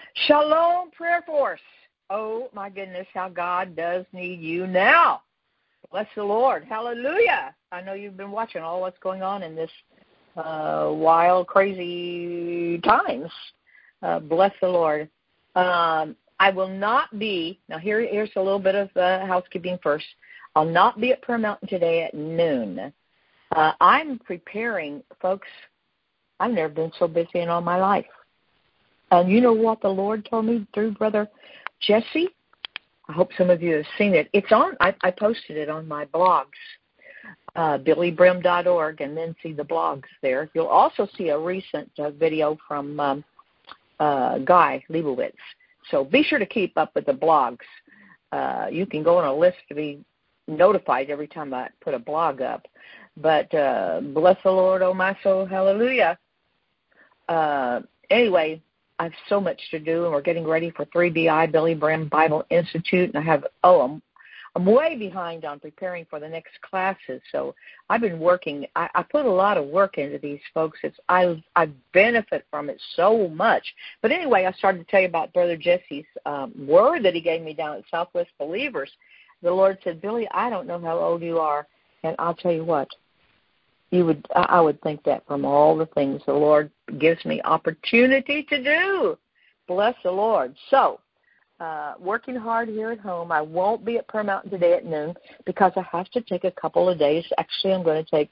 Shalom, Prayer Force. Oh, my goodness, how God does need you now. Bless the Lord. Hallelujah. I know you've been watching all what's going on in this wild, crazy times. Bless the Lord. I will not be, now here's a little bit of housekeeping first. I'll not be at Prayer Mountain today at noon. I'm preparing, folks. I've never been so busy in all my life. And you know what the Lord told me through Brother Jesse? I hope some of you have seen it. It's on. I posted it on my blogs, billybrim.org, and then see the blogs there. You'll also see a recent video from Guy Leibowitz. So be sure to keep up with the blogs. You can go on a list to be notified every time I put a blog up. But bless the Lord, oh my soul, hallelujah. Anyway, I have so much to do, and we're getting ready for 3BI, Billy Brim Bible Institute, and I'm way behind on preparing for the next classes. So I've been working. I put a lot of work into these folks. I benefit from it so much. But anyway, I started to tell you about Brother Jesse's word that he gave me down at Southwest Believers. The Lord said, Billy, I don't know how old you are, and I'll tell you what. I would think that from all the things the Lord gives me opportunity to do. Bless the Lord. So, working hard here at home. I won't be at Prayer Mountain today at noon because I have to take a couple of days. Actually, I'm going to take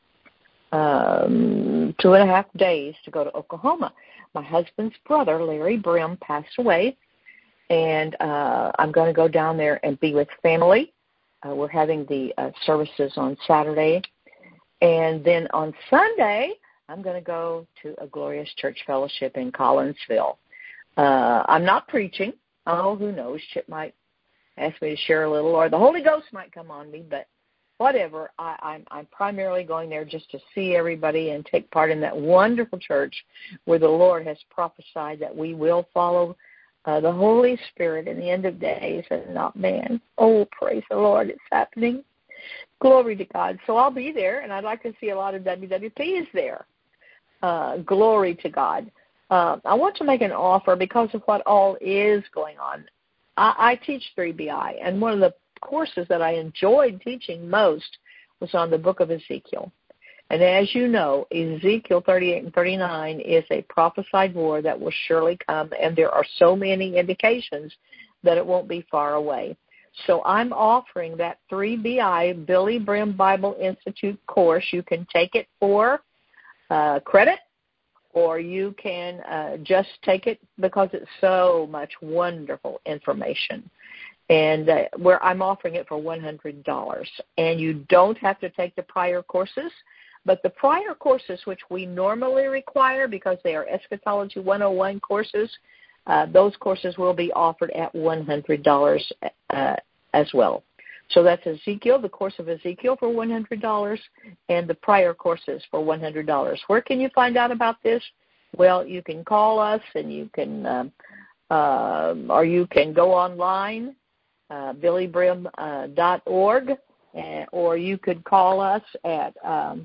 2.5 days to go to Oklahoma. My husband's brother, Larry Brim, passed away, and I'm going to go down there and be with family. We're having the services on Saturday. And then on Sunday, I'm going to go to a Glorious Church Fellowship in Collinsville. I'm not preaching. Oh, who knows? Chip might ask me to share a little, or the Holy Ghost might come on me, but whatever. I'm primarily going there just to see everybody and take part in that wonderful church where the Lord has prophesied that we will follow the Holy Spirit in the end of days and not man. Oh, praise the Lord, it's happening. Glory to God. So I'll be there, and I'd like to see a lot of WWPs there. Glory to God. I want to make an offer because of what all is going on. I teach 3BI, and one of the courses that I enjoyed teaching most was on the book of Ezekiel. And as you know, Ezekiel 38 and 39 is a prophesied war that will surely come, and there are so many indications that it won't be far away. So I'm offering that 3BI Billy Brim Bible Institute course. You can take it for credit, or you can just take it because it's so much wonderful information. And where I'm offering it for $100. And you don't have to take the prior courses, but the prior courses, which we normally require because they are Eschatology 101 courses, those courses will be offered at $100 as well. So that's Ezekiel, the course of Ezekiel for $100, and the prior courses for $100. Where can you find out about this? Well, you can call us, and you can, or you can go online, billybrim.org, or you could call us at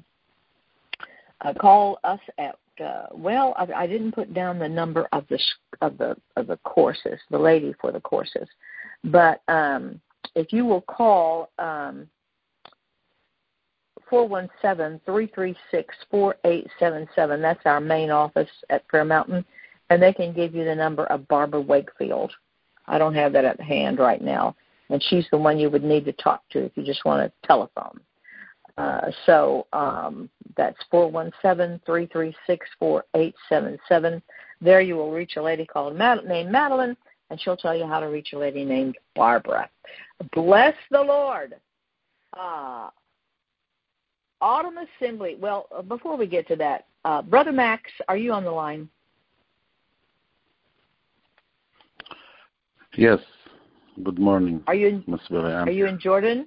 well, I didn't put down the number of the courses, the lady for the courses, but if you will call 417-336-4877, that's our main office at Prayer Mountain, and they can give you the number of Barbara Wakefield. I don't have that at hand right now, and she's the one you would need to talk to if you just want a telephone. So that's 417-336-4877. There you will reach a lady named Madeline, and she'll tell you how to reach a lady named Barbara. Bless the Lord. Autumn Assembly. Well, before we get to that, Brother Max, are you on the line? Yes. Good morning. Are you Miss Billy? Are you in Jordan?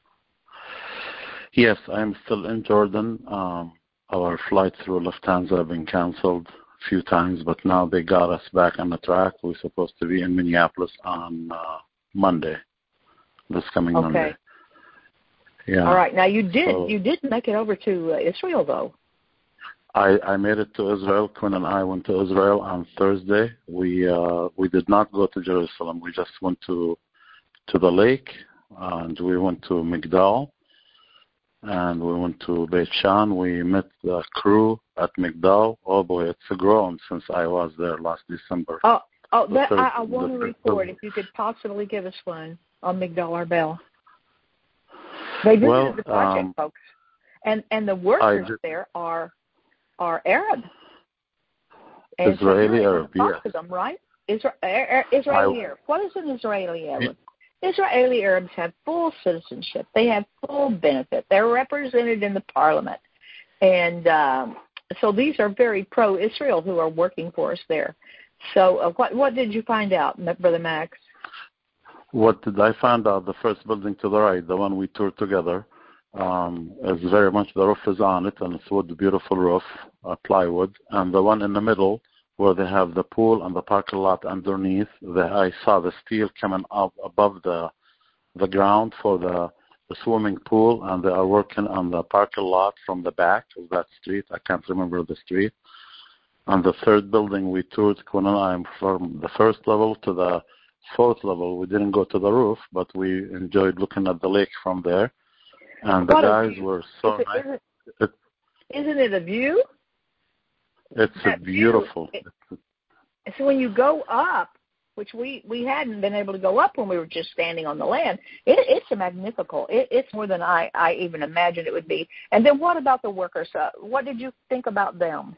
Yes, I'm still in Jordan. Our flight through Lufthansa have been canceled a few times, but now they got us back on the track. We're supposed to be in Minneapolis on Monday, this coming Monday. Yeah. All right. Now you did make it over to Israel though. I made it to Israel. Quinn and I went to Israel on Thursday. We did not go to Jerusalem. We just went to the lake, and we went to Migdal, and we went to Beit Shan. We met the crew at Migdal. Oh boy, it's grown since I was there last December. I want to report if you could possibly give us one on Migdal Arbel. They visited the project, folks, and the workers there are Arab. And Israeli Arab, yes. To them, right? Israeli Arab. What is an Israeli Arab? Israeli Arabs have full citizenship. They have full benefit. They're represented in the parliament. And so these are very pro-Israel who are working for us there. So what did you find out, Brother Max? What did I find out? The first building to the right, the one we toured together, is very much, the roof is on it, and it's wood, beautiful roof, plywood. And the one in the middle, where they have the pool and the parking lot underneath, I saw the steel coming up above the ground for the swimming pool, and they are working on the parking lot from the back of that street. I can't remember the street. On the third building we toured, Quinn and I, from the first level to the fourth level. We didn't go to the roof, but we enjoyed looking at the lake from there. And the guys were so nice. Isn't it a view? It's beautiful. So when you go up, which we hadn't been able to go up when we were just standing on the land, it's a magnifical. It's more than I even imagined it would be. And then what about the workers? What did you think about them?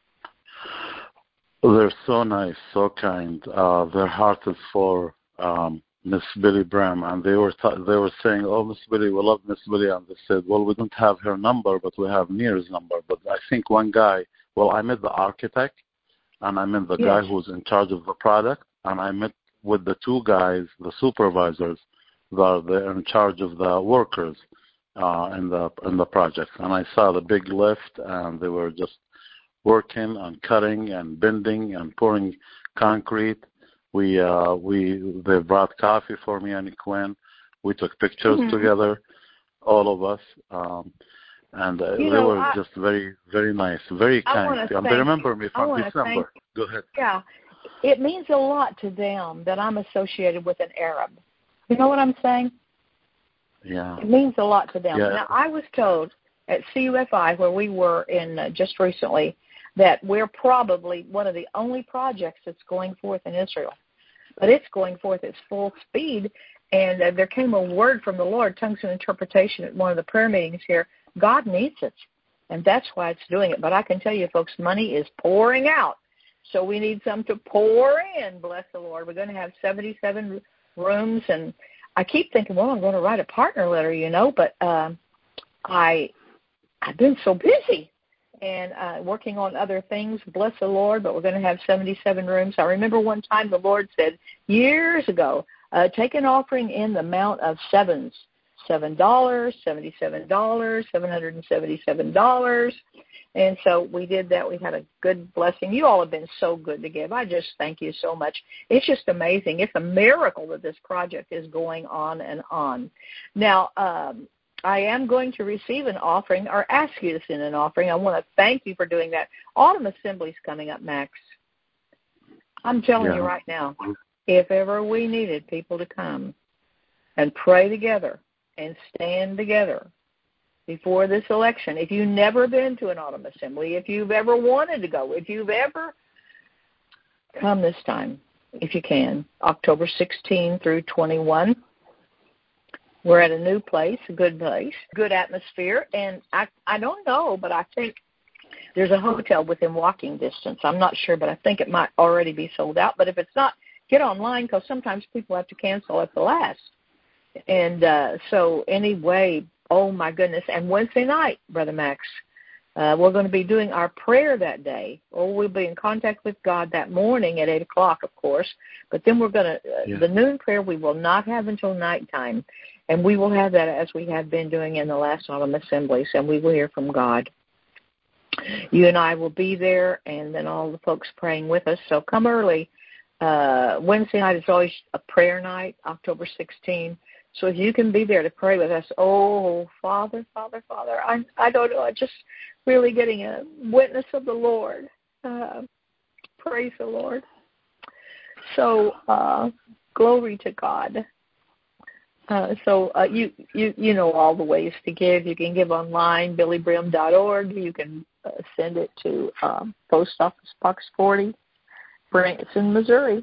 They're so nice, so kind. Their heart is for Miss Billy Bram, and they were saying, "Oh, Miss Billy, we love Miss Billy." And they said, "Well, we don't have her number, but we have Nir's number." But I think one guy. Well, I met the architect, and I met the guy who's in charge of the product, and I met with the two guys, the supervisors, they're in charge of the workers in the project. And I saw the big lift, and they were just working and cutting and bending and pouring concrete. They brought coffee for me and Quinn. We took pictures together, all of us, and they were just very, very nice, very kind. And they remember me from December. Go ahead. Yeah, it means a lot to them that I'm associated with an Arab. You know what I'm saying? Yeah. It means a lot to them. Yeah. Now, I was told at CUFI, where we were in just recently, that we're probably one of the only projects that's going forth in Israel. But it's going forth at full speed, and there came a word from the Lord, tongues and interpretation, at one of the prayer meetings here. God needs it, and that's why it's doing it. But I can tell you, folks, money is pouring out, so we need some to pour in, bless the Lord. We're going to have 77 rooms, and I keep thinking, well, I'm going to write a partner letter, but I've been so busy and working on other things, bless the Lord, but we're going to have 77 rooms. I remember one time the Lord said years ago, take an offering in the amount of sevens, $7, $77, $777. And so we did that. We had a good blessing. You all have been so good to give. I just thank you so much. It's just amazing. It's a miracle that this project is going on and on. Now, I am going to receive an offering or ask you to send an offering. I want to thank you for doing that. Autumn Assembly's coming up, Max. I'm telling you right now, if ever we needed people to come and pray together and stand together before this election, if you've never been to an Autumn Assembly, if you've ever wanted to go, if you've ever come this time, if you can, October 16 through 21. We're at a new place, a good place, good atmosphere, and I don't know, but I think there's a hotel within walking distance. I'm not sure, but I think it might already be sold out. But if it's not, get online, because sometimes people have to cancel at the last. And so anyway, oh, my goodness. And Wednesday night, Brother Max, we're going to be doing our prayer that day. Or we'll be in contact with God that morning at 8 o'clock, of course. But then we're going to, the noon prayer we will not have until nighttime. And we will have that as we have been doing in the last Autumn Assemblies, and we will hear from God. You and I will be there, and then all the folks praying with us. So come early. Wednesday night is always a prayer night, October 16. So if you can be there to pray with us, oh, Father, I don't know. really getting a witness of the Lord. Praise the Lord. So, glory to God. You know all the ways to give. You can give online, billybrim.org. You can send it to Post Office Box 40, Branson, Missouri,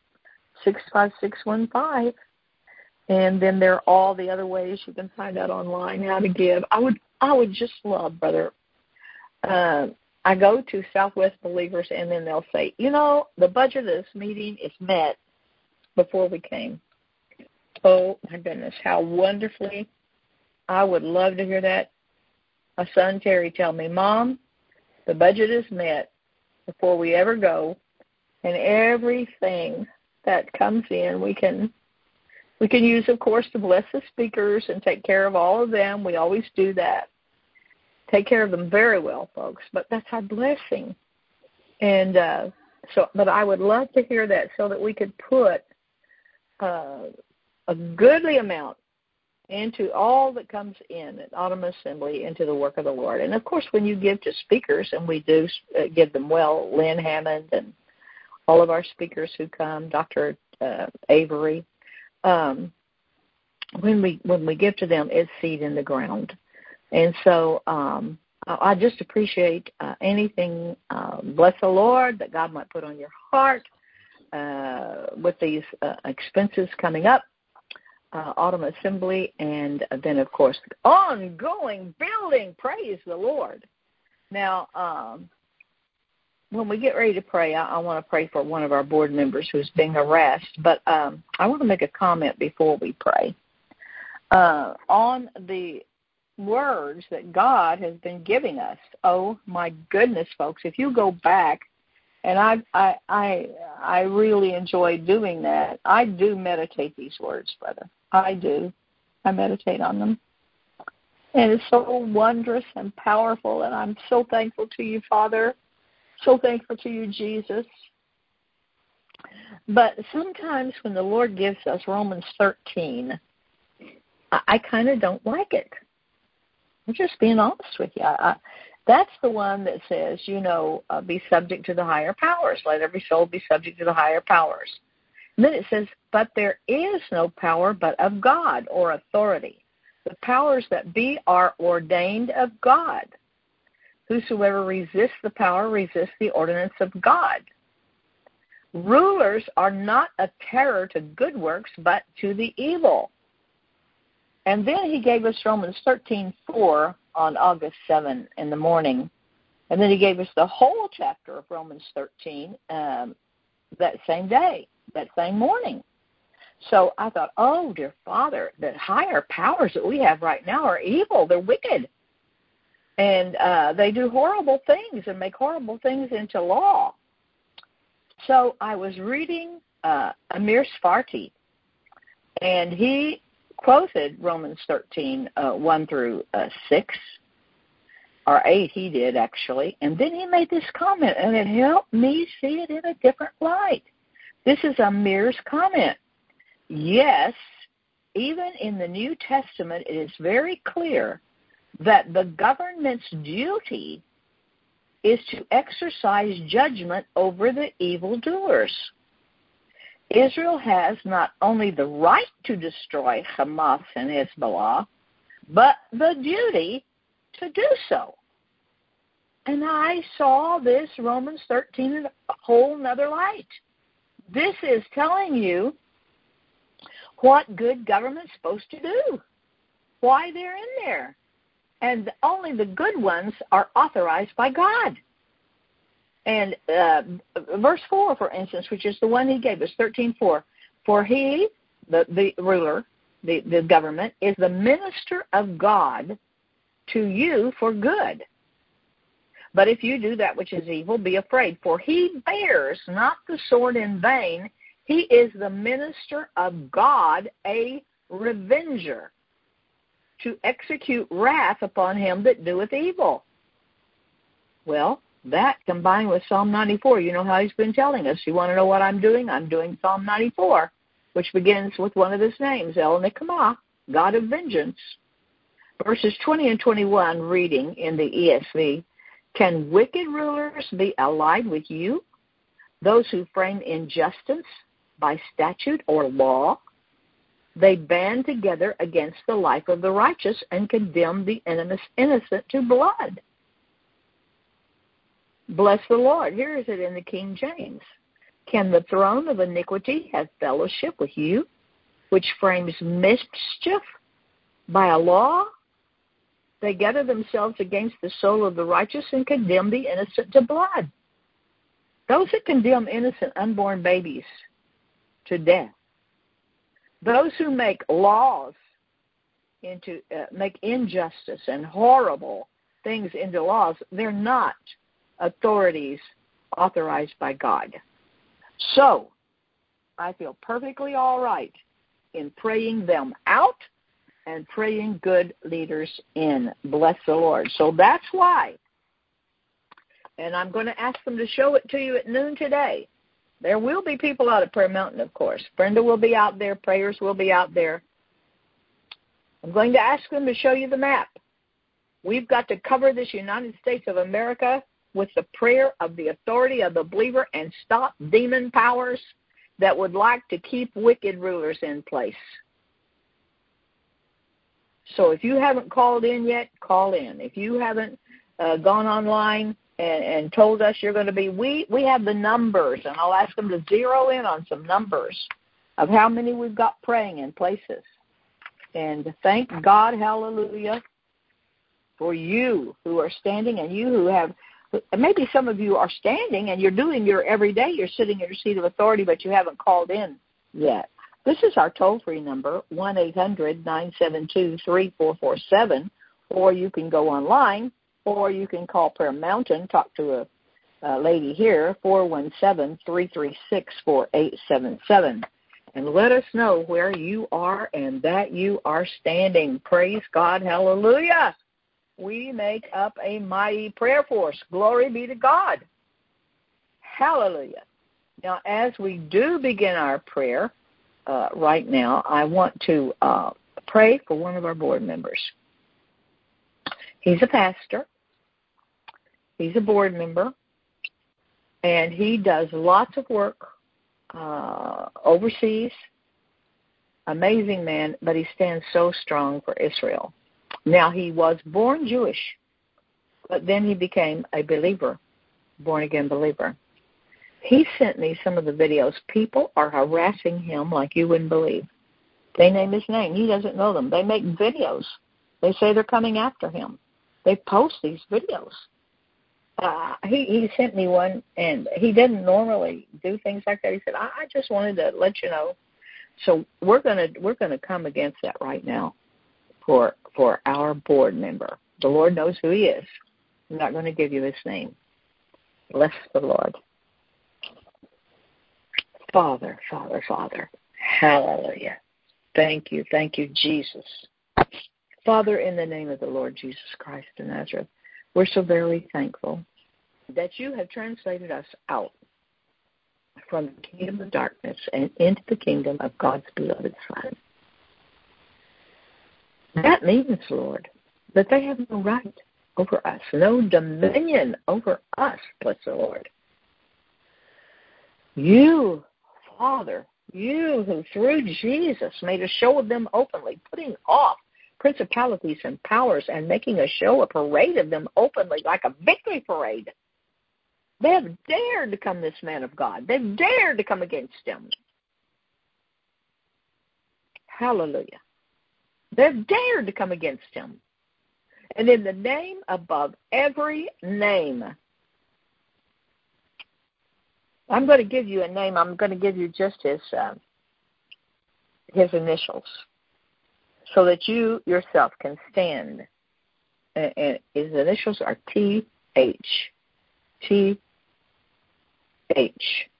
65615. And then there are all the other ways you can find out online how to give. I would just love, brother. I go to Southwest Believers, and then they'll say, the budget of this meeting is met before we came. Oh, my goodness, how wonderfully. I would love to hear that. My son, Terry, tell me, Mom, the budget is met before we ever go, and everything that comes in we can use, of course, to bless the speakers and take care of all of them. We always do that. Take care of them very well, folks, but that's our blessing. And but I would love to hear that so that we could put a goodly amount into all that comes in at Autumn Assembly into the work of the Lord. And, of course, when you give to speakers, and we do give them well, Lynn Hammond and all of our speakers who come, Dr. Avery, when we give to them, it's seed in the ground. And so I just appreciate anything, bless the Lord, that God might put on your heart with these expenses coming up, Autumn Assembly, and then, of course, ongoing building. Praise the Lord. Now, when we get ready to pray, I want to pray for one of our board members who's being harassed, but I want to make a comment before we pray on the words that God has been giving us. Oh, my goodness, folks, if you go back, and I really enjoy doing that. I do meditate these words, brother. I do. I meditate on them. And it's so wondrous and powerful, and I'm so thankful to you, Father. So thankful to you, Jesus. But sometimes when the Lord gives us Romans 13, I kind of don't like it. I'm just being honest with you. That's the one that says, be subject to the higher powers. Let every soul be subject to the higher powers. And then it says, but there is no power but of God, or authority. The powers that be are ordained of God. Whosoever resists the power resists the ordinance of God. Rulers are not a terror to good works, but to the evil. And then he gave us Romans 13:4 on August 7 in the morning. And then he gave us the whole chapter of Romans 13 that same day, that same morning. So I thought, oh, dear Father, the higher powers that we have right now are evil. They're wicked. And they do horrible things and make horrible things into law. So I was reading Amir Sfarti, and he quoted Romans 13, 1 through 6, or 8 he did, actually. And then he made this comment, and it helped me see it in a different light. This is Amir's comment. Yes, even in the New Testament, it is very clear that the government's duty is to exercise judgment over the evildoers. Israel has not only the right to destroy Hamas and Hezbollah, but the duty to do so. And I saw this Romans 13 in a whole nother light. This is telling you what good government's supposed to do, why they're in there. And only the good ones are authorized by God. And verse 4, for instance, which is the one he gave us, 13:4, for he, the ruler, the government, is the minister of God to you for good. But if you do that which is evil, be afraid, for he bears not the sword in vain. He is the minister of God, a revenger, to execute wrath upon him that doeth evil. Well, that combined with Psalm 94, you know how he's been telling us. You want to know what I'm doing? I'm doing Psalm 94, which begins with one of his names, El Nikmah, God of vengeance. Verses 20 and 21, reading in the ESV, Can wicked rulers be allied with you, those who frame injustice by statute or law? They band together against the life of the righteous and condemn the innocent to blood. Bless the Lord. Here is it in the King James. Can the throne of iniquity have fellowship with you, which frames mischief by a law? They gather themselves against the soul of the righteous and condemn the innocent to blood. Those that condemn innocent unborn babies to death. Those who make laws make injustice and horrible things into laws, they're not authorities authorized by God. So, I feel perfectly all right in praying them out and praying good leaders in. Bless the Lord. So that's why. And I'm going to ask them to show it to you at noon today. There will be people out at Prayer Mountain, of course. Brenda will be out there. Prayers will be out there. I'm going to ask them to show you the map. We've got to cover this United States of America with the prayer of the authority of the believer and stop demon powers that would like to keep wicked rulers in place. So if you haven't called in yet, call in. If you haven't gone online and told us you're going to be, we have the numbers, and I'll ask them to zero in on some numbers of how many we've got praying in places. And thank God, hallelujah, for you who are standing and you who have, maybe some of you are standing and you're doing your everyday, you're sitting in your seat of authority, but you haven't called in yet. This is our toll-free number, 1-800-972-3447, or you can go online, or you can call Prayer Mountain, talk to a lady here, 417-336-4877, and let us know where you are and that you are standing. Praise God, hallelujah. We make up a mighty prayer force. Glory be to God. Hallelujah. Now, as we do begin our prayer right now, I want to pray for one of our board members. He's a pastor. He's a board member. And he does lots of work overseas. Amazing man, but he stands so strong for Israel. Now, he was born Jewish, but then he became a believer, born-again believer. He sent me some of the videos. People are harassing him like you wouldn't believe. They name his name. He doesn't know them. They make videos. They say they're coming after him. They post these videos. He sent me one, and he didn't normally do things like that. He said, I just wanted to let you know. So we're gonna come against that right now for our board member. The Lord knows who he is. I'm not going to give you his name. Bless the Lord. Father, Father, Father. Hallelujah. Thank you, Jesus. Father, in the name of the Lord Jesus Christ of Nazareth, we're so very thankful that you have translated us out from the kingdom of darkness and into the kingdom of God's beloved Son. That means, Lord, that they have no right over us, no dominion over us, bless the Lord. You, Father, you who through Jesus made a show of them openly, putting off principalities and powers and making a show, a parade of them openly like a victory parade. They have dared to come this man of God. They've dared to come against him. Hallelujah. They've dared to come against him. And in the name above every name, I'm going to give you a name. I'm going to give you just his initials so that you yourself can stand. And his initials are T-H. T-H.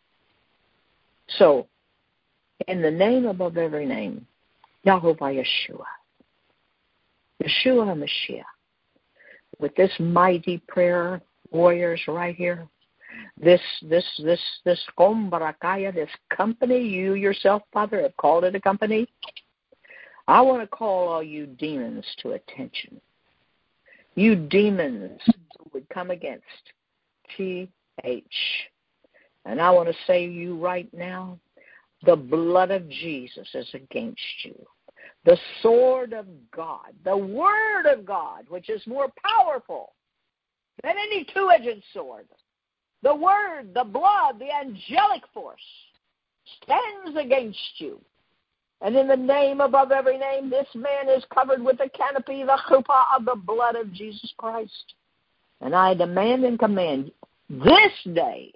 So, in the name above every name, Yahovah Yeshua. Yeshua HaMashiach. With this mighty prayer, warriors right here, this Kombarakaya, this company, you yourself, Father, have called it a company. I want to call all you demons to attention. you demons who would come against TH. And I want to say to you right now, the blood of Jesus is against you. The sword of God, the word of God, which is more powerful than any two-edged sword. The word, the blood, the angelic force stands against you. And in the name above every name, this man is covered with the canopy, the chuppah of the blood of Jesus Christ. And I demand and command this day,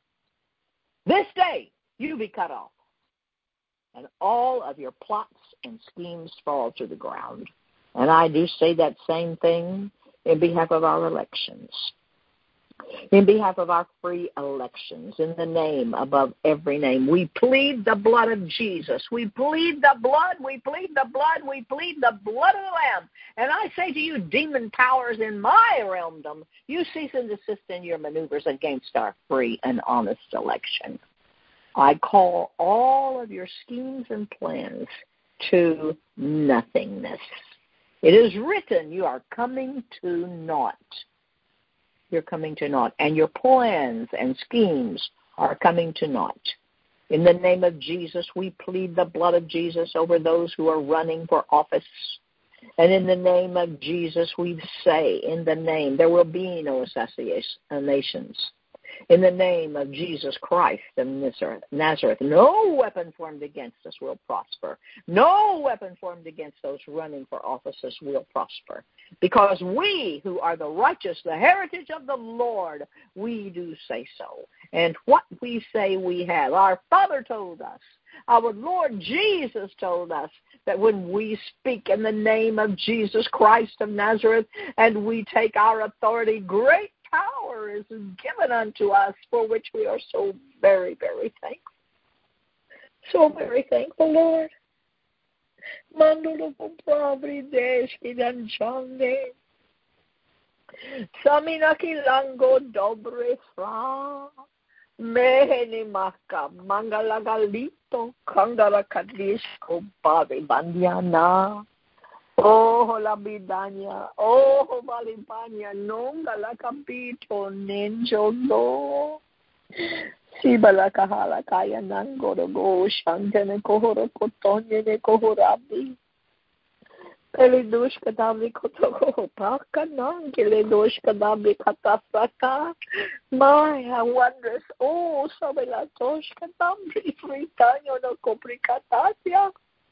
you be cut off. And all of your plots and schemes fall to the ground. And I do say that same thing in behalf of our elections, in behalf of our free elections, in the name above every name. We plead the blood of Jesus. We plead the blood. We plead the blood. We plead the blood of the Lamb. And I say to you, demon powers in my realmdom, you cease and desist in your maneuvers against our free and honest election. I call all of your schemes and plans to nothingness. It is written, you are coming to naught. You're coming to naught. And your plans and schemes are coming to naught. In the name of Jesus, we plead the blood of Jesus over those who are running for office. And in the name of Jesus, we say, in the name, there will be no assassinations. In the name of Jesus Christ of Nazareth, no weapon formed against us will prosper. No weapon formed against those running for offices will prosper. Because we who are the righteous, the heritage of the Lord, we do say so. And what we say we have. Our Father told us, our Lord Jesus told us that when we speak in the name of Jesus Christ of Nazareth and we take our authority, great power is given unto us, for which we are so very, very thankful. So very thankful, Lord. Mandolo pobri deshi danchande. Samina kilango dobre fra. Meheni maka mangalagalito kangala kadishko babi bandiana. Oh, la bidania, oh, valipania, nonga la capito, nenjondo. Siba la kahala kaya nangoro go, shantene kohoro kotonye ne kohorabi. Pelidushka davi kotoko paka nangele dushka davi katafraka. My, how wondrous, oh, sabela toshka damri fritanyo no copricatasia.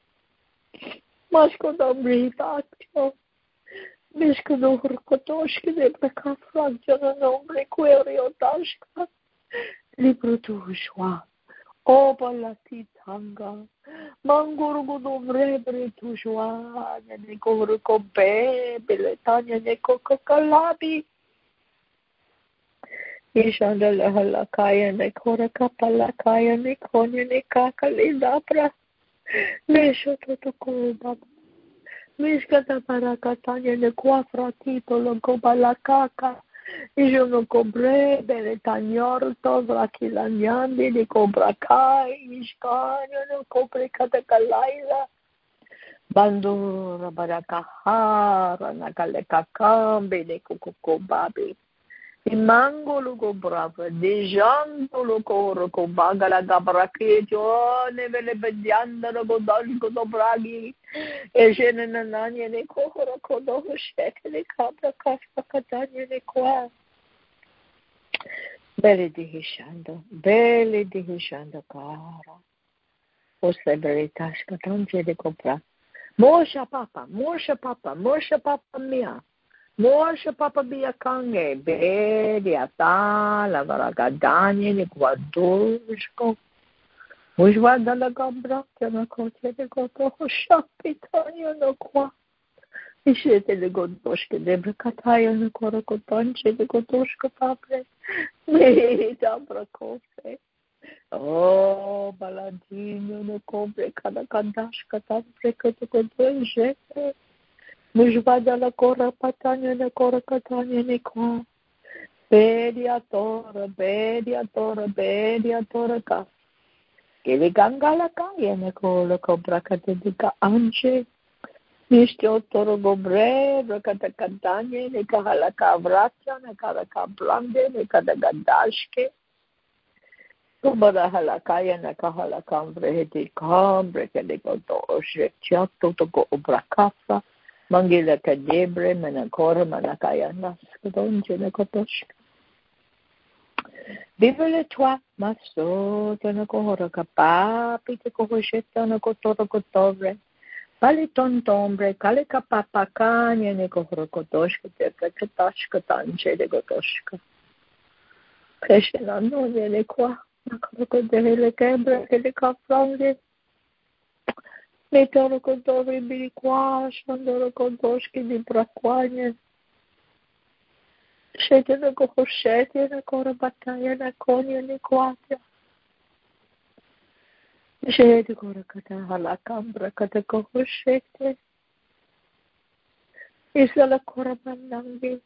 Masco da britatio, Misco do Hurkotoschi de Precafragio, nombre querio tasca, libro tu joa, opa la titanga, mangurgo do vrebre tu joa, ne corco bebe, letania ne coco calabi. Ishanda la halakaya ne cora capalakaya ne conia ne caca lidapra. Mesho toto koba. Miskata parakatanya ne quafratito lo cobalakaka. Ijo no cobre bene tanyorto vrakilagnandi di cobracai. Iskanya no cobre katakalaila. Bandura barakahara nakalekakambe ne kukukobabi. Imangolo go brava, dejando lo coro con bagala gabrachejo, ne vele bedianda lo godalgo do braghi, e jene nananya ne coro codo sheke ne cabra casca catania ne qua. Belle di hishando cara. O se veritas catange de compra. Morsha papa mia. Morsha papa biakange, bediata, la varagadanie, ne guadursko. Mujvada la gabra, che na cote de goto, shapitania no qua. Ishete de godoshke, de bracataia no corocotonche, de godoshke pape. Merita bracofe. Oh, baladino no compre, cada candashka, tapre, que te godoje. Mujvada la cora patania ne cora catania ne qua. Bediatora ka. Che le gangala caia ne cola cobra catedica ance. Nisto toro gobre, rakata kantanye, ne kahalaka vracha, ne kalaka blande, ne kadagadashke. Kubara halakaya, ne kahalaka vreheti kambre, kadikoto oshrekcha, totoko obrakasa, mangila kadebre, menakora, manakaya naskadonje, ne kotoshka. Vivele toi, maso, tene kohora kapa, pite kohosheta, ne kotoro kotovre. Kali tontombre, kali kapapakanya, ne kohora kotoshka, te kakatashka tanche de kotoshka. Krishna no ne kwa, nakoro dehele kebre, kele kapronge. Ne toro kotovre bili kwa, shandoro kotoshki di brakwanya. Shete ne kohoshete, ne kora bataya, ne konya, ne kwatya. Shete kora kata halakambra, kata kohoshete. Isala kora manangi.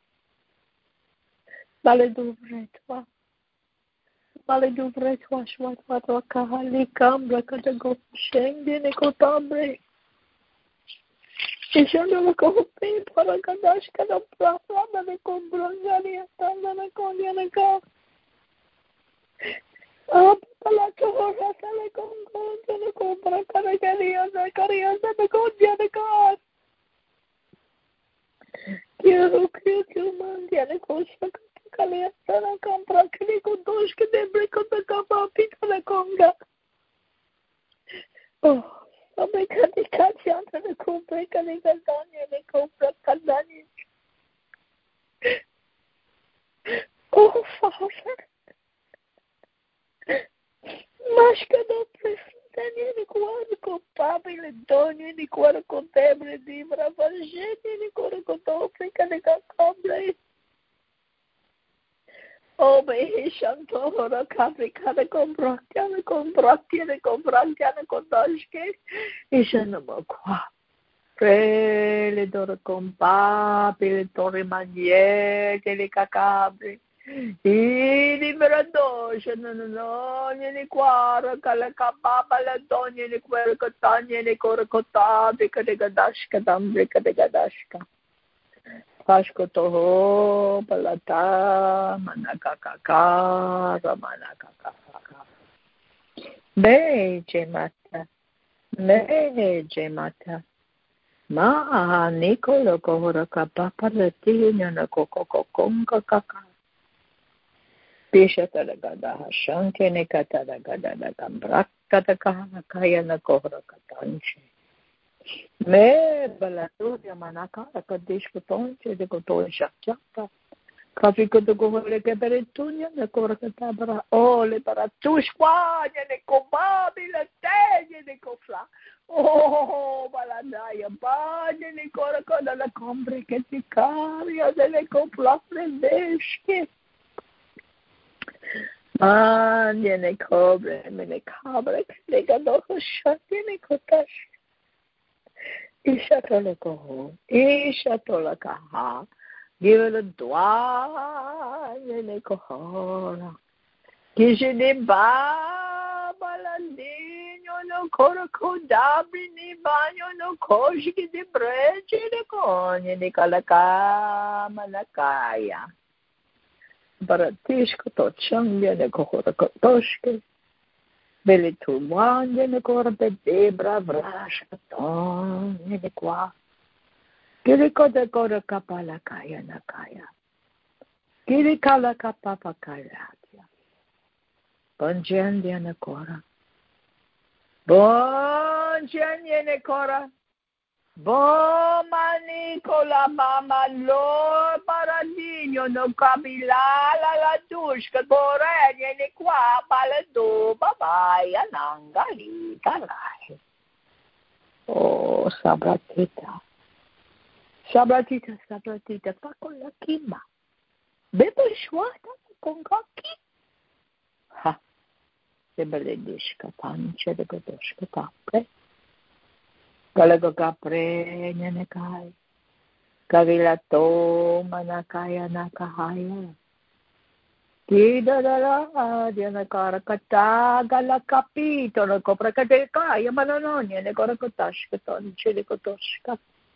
Maleduvretwa, shwatwa kahali kambra kata go shende ne kotambre. Ishanda ne kohope para kadash kada prasada ne kombrangani atanda ne konya ne ka. Pala kohora sale kongonja ne kompra kada kariya ne konya ne ka. Kiyo mandia ne koshaka. Kaliasana compra kili kudosh ke debre kota kapa pita la konga. Oh, abe kati kati anta ne compra kali kazanya ne compra kazanya. Oh, Father. Mashka do presentania ne kuara ko papi le donye ne kuara ko tebre di brava gente ne kuara ko tope kali kakambre. Oh, me shanto hora kapri kada komprakya ne kontashke. Ishana makwa. Prele dora kompa, pile torre manier, che le cacabri. Ili merado, no, ne quara, cala capapa, la donne, ne quera cotanya, ne cora cota, bica de gadashka, dambrica de gadashka. Pashko toho, palata, manakakaka, ramanakakaka. Beje mata. Ma Nicolo kohora kapapa latino na kokokonga kaka. Pisha talagada hashanke ne katalagada na kambrakka ta kaya na kohora katanche. Me balaturia manaka kadish kotonche de koton shakchaka. Kafi koto kohore ke peretunya na kohora katabra. Oh le paratushwa ne kobabi la teje ne kofla. Oh, baladaya, bade ne kora koda la combre che ti caria delle complafre desche. Manje ne cobre, me ne cabre, che le gadoko shati ne kotash. Ishatole koho, ishatola kaha, give it a dwa, ne kohora. Kishe ne ba, balandino no corco dabri ni bagno no koshi di brece de cogne di calacà malacaya. Baratishko to changya ne kohora kotoshke. Bele turmanje ne korbe debra vrashka ton ne qua. Kiriko de kora kapala kaya nakaya. Kirikala kapapa kaya. Bonjende ne kora. Bonjende ne kora. Bon manicola mama lo paradino no kabila la dushka boregne ne qua palado babaya nangali kalai. Oh sabratita pa con la kima. Bebo shwata con kaki. Ha. Sebelediška panče de godoška kapre. Galego kapre njenekaj. Kavila to manakaya nakahaya. Tidara diana karakata gala capito no coprakateka yamanonia ne korakotashkaton chilikotoshka.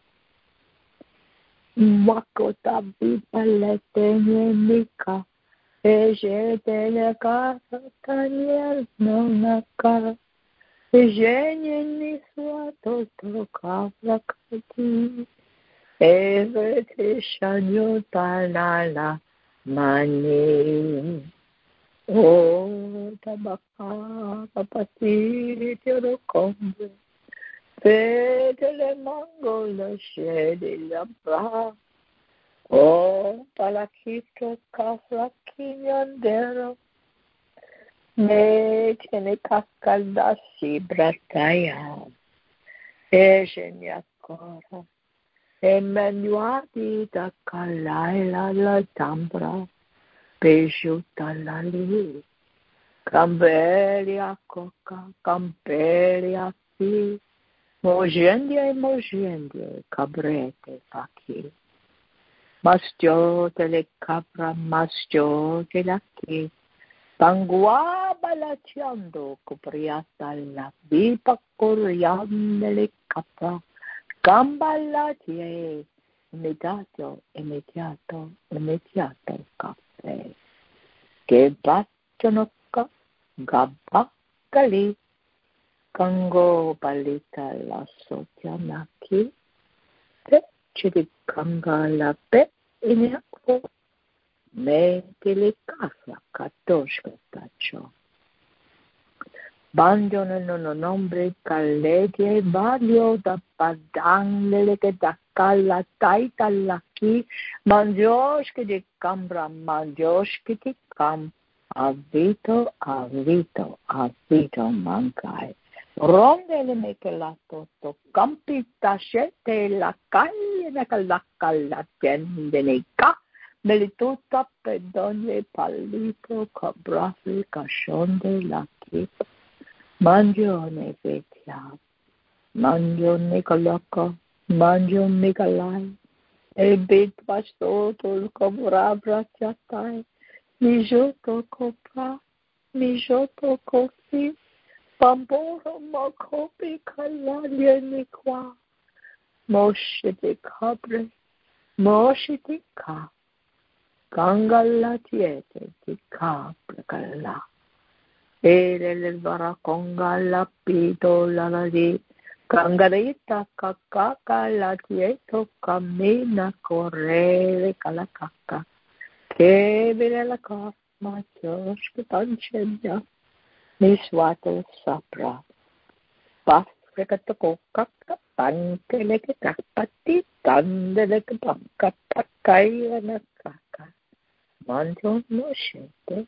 Wakota bipalete nika. Ejetele taniel nonaka. Ejenye niswato kavrakati. Evete shanyo tanala. Mani, oh, tabaka, papati, tiro combo, fedele mango, la shedi la bra, oh, palakito, kafra, kinyandero, ne, tene kakaldasi, brataya, ejenyakora. Emmanuati da Kalaila la Tambra, Pejuta la Li, Cambelia Coca, Cambelia Fi, Mogendie, Cabrete Paki, Mastio tele Capra, Mastio tele Ki, Pangua Balatiando, Copriata la Bipa Coriandele Capra. Gambalatie, immediato, caffè, che battono gabbacali, cango balita la sotianaki, te ci di cangala pe inacqua, me che le cafla catoshka taccio. Bandiano non nombre calleghe vario da padang che da calla taita laki mangios che di cambra mangios che di cam avito mancai ronde le mecelato to campita scete la caglia la calla tende nei ca melituta pedone pallito cabrafi cascionde laki. Mangione vecchia, mangione coloco, mangione calai, e bit bastoto il covrabra chiatai, mi gioto copra, mi gioto cofi, bamboro mo copi calalieni qua, mosce di cabre, mosce di ca, gangalla tiete di capra calla. Ere il varaconga la pito la di cangarita cacaca la tieto cammina correre cala cacca che vede la cosma ciosco panceggia mi suato sapra passe che tocco cacca panche le che cappati tande le che panca taccai la cacca mangio no scete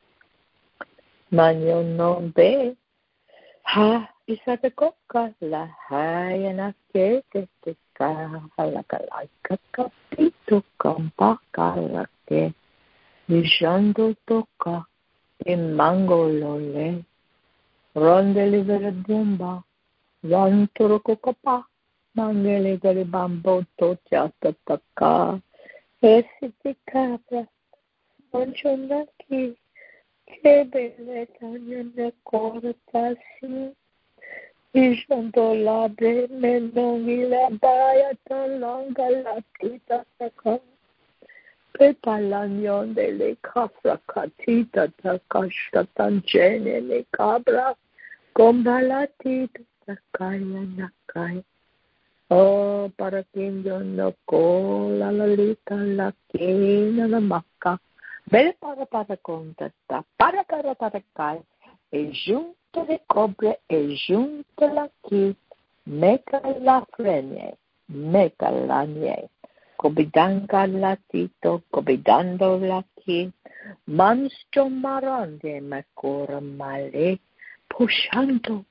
Manyo no be, ha isate coca la hayana que te ka la calaika capito campaca la que diciendo toca e mangolo le ronde le vere bomba vantoro cocopa mangele gare bambo to chata taka e si ti capra non c'è chi che bellezza nelle cortasi, il santo labre, mendonghi la baia, talonga la tita sacca, per l'agnon delle capra catita, takashta tancene le cabra, comba la tita, takaya nakai. Oh, para kinyo no ko, la lita, la kina, la macca. Bene para contesta, para kai, e giunto le cobre, e giunto la chi, meca la frenie, meca la nie, cobidanga la tito, cobidando la chi, mansto marande, me cora male, pushando,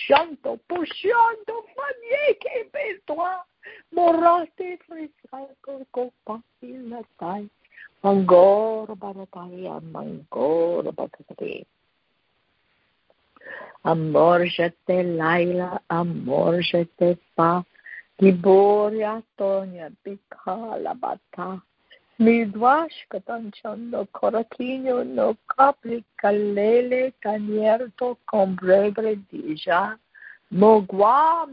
fanie che per tua, morate friscalco, copati la tai. Mangoro barataya, mangoro barataya. Amorjete Laila, amorjete Pa, Giboria Tonya, Bikala Bata, Midwash katanchando coraquino no capri calele canierto comprebre dija. Mogwa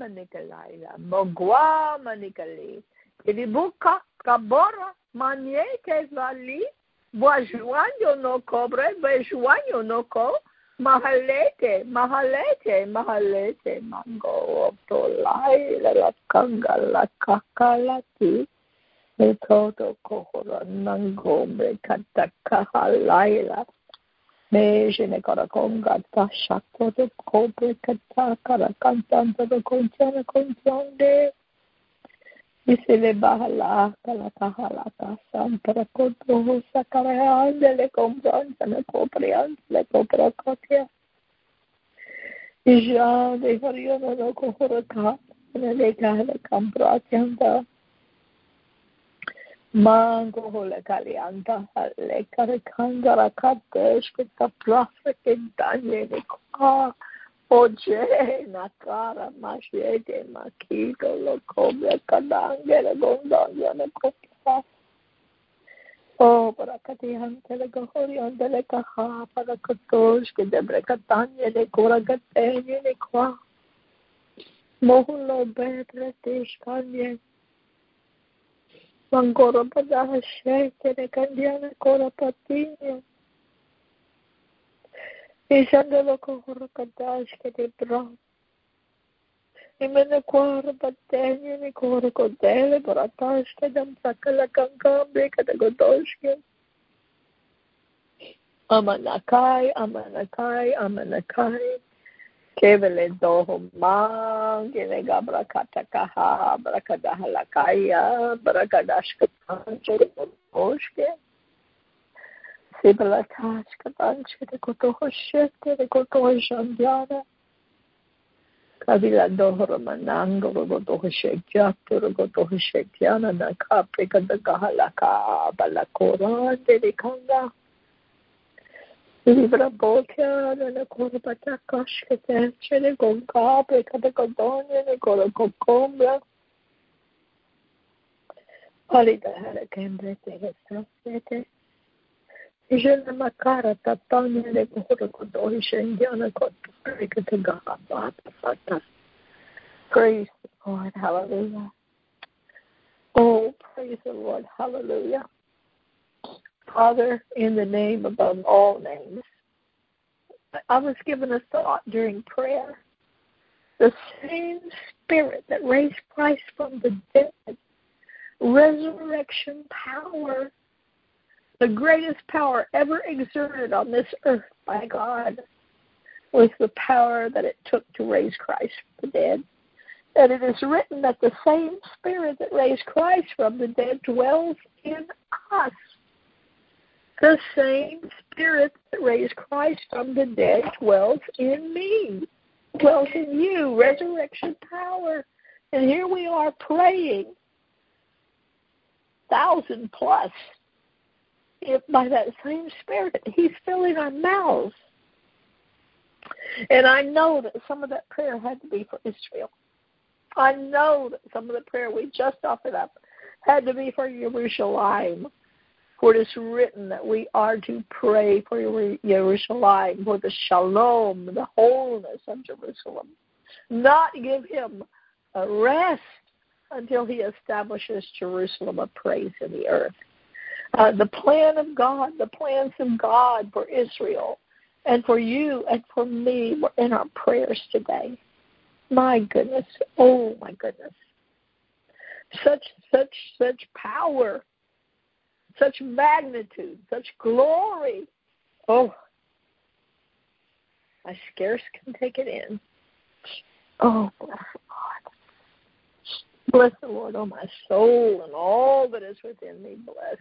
manicale. Ilibuka cabora maniete vali. Boajuanyo no cobre, bejuanyo no co. Mahalete, mango, tolai, la kanga, la kakalati. Todo kohora nangombe kataka laila mejene karakonga tasha todo kobre kataka kantando do konchana konchonde isele bahala kala kahala kasan para koto sakara andele kombranta na koprian le kopra kotia ija de hariona no kohora ka ne kahala kambratianda Mango hole kalianta le karekanga rakatesh kita plafre ke danye ne kwa oje na kara mashete makito lo kobe kadange le gondonja ne kopa o para kati hante le kohori hante le kaha para katosh ke debre katanye ne kora katenye ne kwa mohulo betre tesh kanye Mangoro padaha shete ne kandiana kora patinho. Isandalo kohoro kadash ke de bra. Imene kora patenye ne kora kodele baratash ke dam sakala kankambe kada godoshke. Amanakai. Kevele doho mangele gabra katakaha brakadaha lakaya brakadashka tanche oshke sibla tashka tanche de kotoho shete de kotoho shandiana kabila doho manango kotoho shekyato kotoho shekyana na kapre kadakaha laka balakora de kanga Libra boca nella corpata casca terce con capre cada codonia ne con cocombra Alida hara kembre te strafete Jena makara tatanya ne kohoro kodoi shendiana kotori kataga bata. Praise the Lord, hallelujah. Oh, praise the Lord, hallelujah. Father, in the name above all names, I was given a thought during prayer. The same Spirit that raised Christ from the dead, resurrection power, the greatest power ever exerted on this earth by God, was the power that it took to raise Christ from the dead. And it is written that the same Spirit that raised Christ from the dead dwells in us. The same Spirit that raised Christ from the dead dwells in me, dwells in you, resurrection power. And here we are praying, 1,000 plus, if by that same Spirit, He's filling our mouths. And I know that some of that prayer had to be for Israel. I know that some of the prayer we just offered up had to be for Jerusalem. For it is written that we are to pray for Jerusalem, for the shalom, the wholeness of Jerusalem. Not give Him a rest until He establishes Jerusalem a praise in the earth. The plan of God, the plans of God for Israel and for you and for me were in our prayers today. My goodness. Oh, my goodness. Such power. Such magnitude, such glory. Oh, I scarce can take it in. Oh, bless the Lord. Bless the Lord, oh my soul, and all that is within me. Bless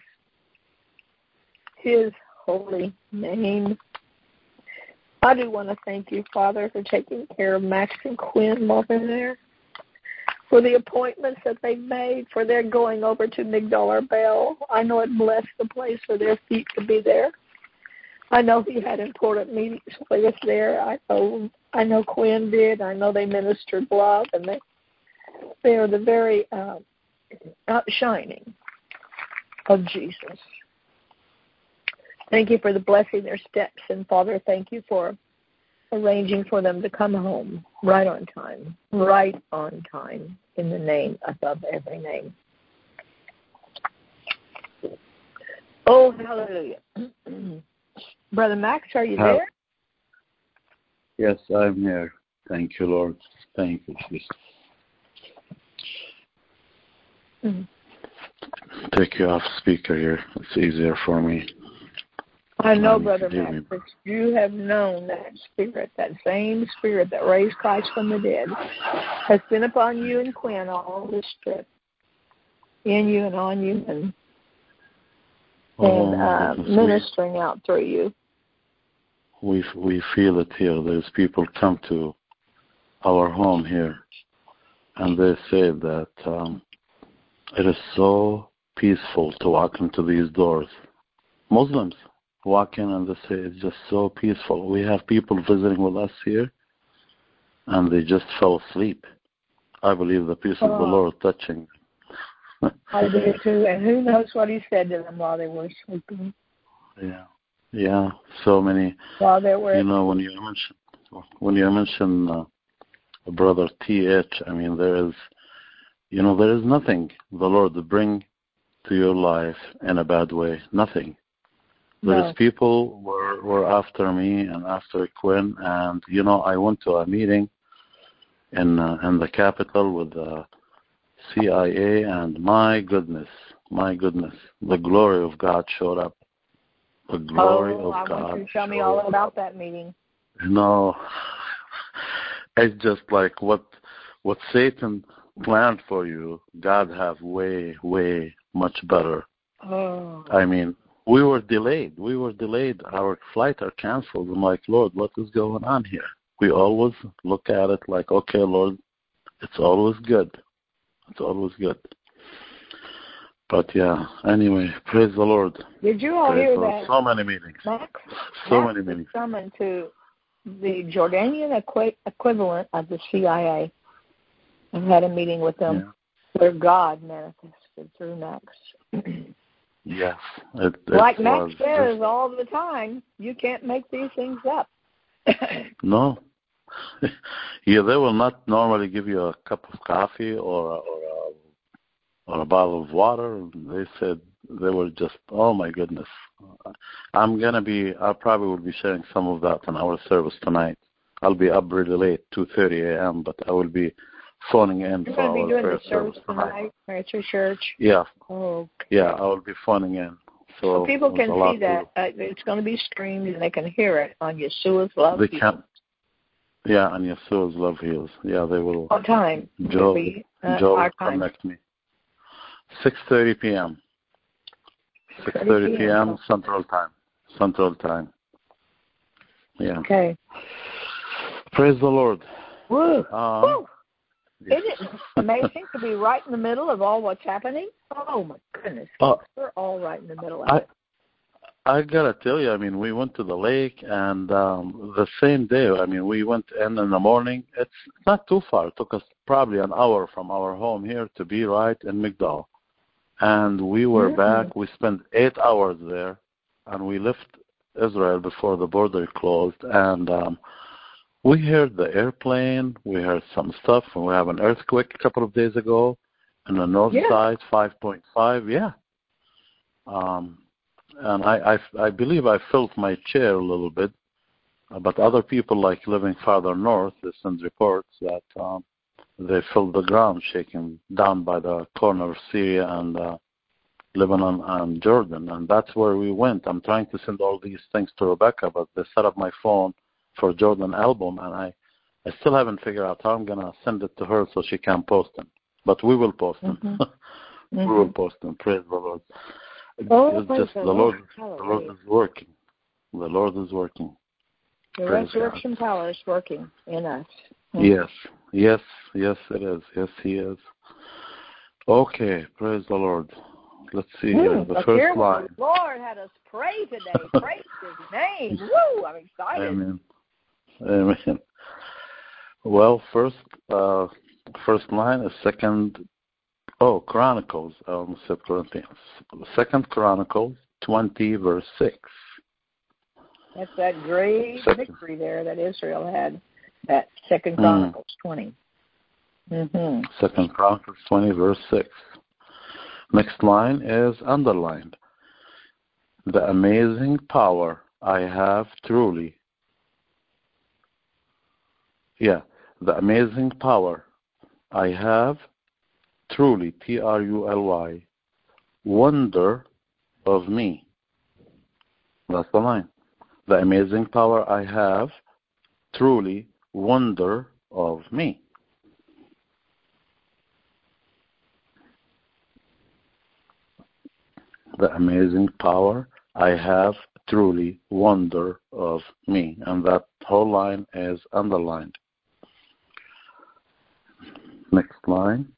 His holy name. I do want to thank you, Father, for taking care of Max and Quinn while they're there, for the appointments that they made, for their going over to Migdal Arbel. I know it blessed the place for their feet to be there. I know he had important meetings with us there. I know Quinn did. I know they ministered love, and they are the very outshining of Jesus. Thank you for the blessing their steps. And, Father, thank you for arranging for them to come home right on time, in the name above every name. Oh, hallelujah. Brother Max, are you there? Yes, I'm here. Thank you, Lord. Thank you, Jesus. Take you off speaker here. It's easier for me. I know, Brother Max, that you have known that spirit, that same spirit that raised Christ from the dead, has been upon you and Quinn all this trip, in you and on you, and ministering out through you. We feel it here. There's people come to our home here, and they say that it is so peaceful to walk into these doors. Muslims walk in and they say it's just so peaceful. We have people visiting with us here, and they just fell asleep. I believe the peace of the Lord touching. I do too, and who knows what He said to them while they were sleeping. Yeah. So many. While they were, when you mention Brother T.H., I mean, there is nothing the Lord will bring to your life in a bad way. Nothing. There's people were after me and after Quinn, and I went to a meeting in the Capitol with the CIA, and my goodness, the glory of God showed up. The glory of God. I want you to tell me all about that meeting. It's just like what Satan planned for you, God have way, way much better. I mean, we were delayed. Our flight are canceled. I'm like, Lord, what is going on here? We always look at it like, okay, Lord, it's always good. But anyway, praise the Lord. Did you all hear that? So many meetings. Max was summoned to the Jordanian equivalent of the CIA and had a meeting with them where God manifested through Max. Yes. Like Max says all the time, you can't make these things up. No. They will not normally give you a cup of coffee or a bottle of water. They said they were just, oh my goodness. I probably will be sharing some of that in our service tonight. I'll be up really late, 2:30 a.m., but I will be phoning in for our prayer service tonight. At your church? Yeah. Oh. Okay. Yeah, I will be phoning in. So people can see that. It's going to be streamed and they can hear it on Yeshua's Love Heals. They can. Yeah, on Yeshua's Love Heals. Yeah, they will. What time? Joe will connect me. 6:30 p.m. 6:30 p.m. Central Time. Yeah. Okay. Praise the Lord. Woo. Isn't it amazing to be right in the middle of all what's happening? Oh, my goodness. We're all right in the middle of it. I got to tell you, I mean, we went to the lake, and the same day, I mean, we went in the morning. It's not too far. It took us probably an hour from our home here to be right in Migdal. And we were back. We spent 8 hours there, and we left Israel before the border closed. And we heard the airplane. We heard some stuff. And we have an earthquake a couple of days ago on the north side, 5.5. Yeah. And I believe I felt my chair a little bit. But other people, like living farther north, they send reports that they felt the ground shaking down by the corner of Syria and Lebanon and Jordan. And that's where we went. I'm trying to send all these things to Rebecca, but they set up my phone for Jordan album, and I still haven't figured out how I'm going to send it to her so she can post them. But we will post them. We will post them. Praise the Lord. It's just the Lord is working. The Lord is working. The resurrection power is working in us. Yes, it is. Yes, He is. Okay, praise the Lord. Let's see here. The first line. The Lord had us pray today. Praise His name. Woo! I'm excited. Amen. Well, first line is 2 Oh, Chronicles. I almost said Corinthians. 2 Chronicles 20, verse 6. That's that great victory there that Israel had. That 2 Chronicles 20. Mm-hmm. 2 Chronicles 20, verse 6. Next line is underlined. The amazing power I have truly. Yeah, the amazing power I have truly, Truly, wonder of me. That's the line. The amazing power I have truly wonder of me. The amazing power I have truly wonder of me. And that whole line is underlined. Next line.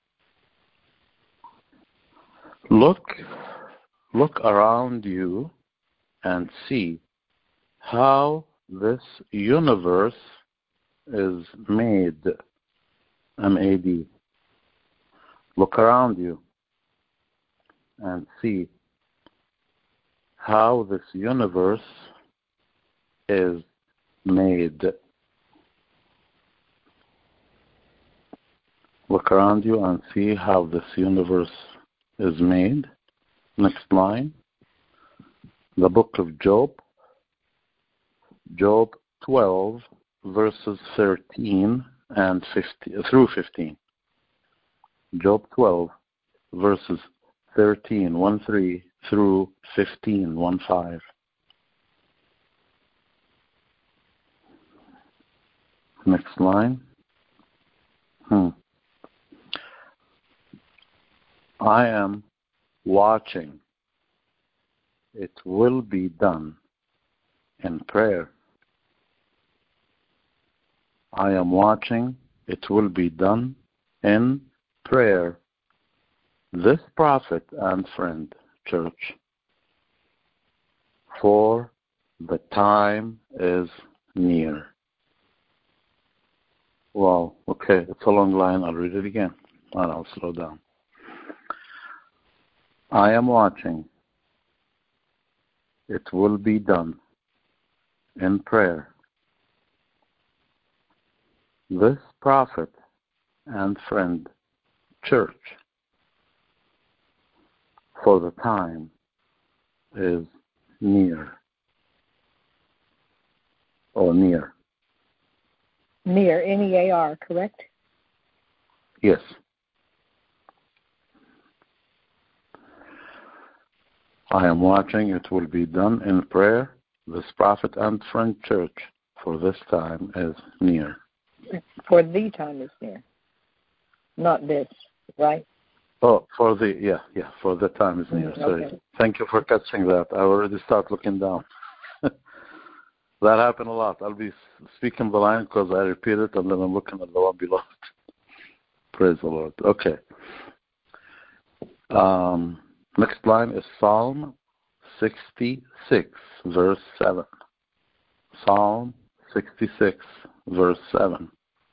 Look around you and see how this universe is made. M-A-D. Look around you and see how this universe is made. Look around you and see how this universe is made. Next line. The book of Job. Job 12, verses 13 and 15, through 15. Job 12, verses 13, 1-3, through 15, 1-5. Next line. I am watching. It will be done in prayer. I am watching. It will be done in prayer. This prophet and friend, church, for the time is near. Wow, okay, it's a long line. I'll read it again, and I'll slow down. I am watching. It will be done in prayer. This prophet and friend, church, for the time is near. Or near. Near, N-E-A-R, correct? Yes. I am watching. It will be done in prayer. This prophet and friend church, for this time is near. For the time is near. Not this, right? Oh, for the time is near. Sorry. Okay. Thank you for catching that. I already start looking down. That happened a lot. I'll be speaking the line because I repeat it and then I'm looking at the one below it. Praise the Lord. Okay. Next line is Psalm 66, verse 7. Psalm 66, verse 7.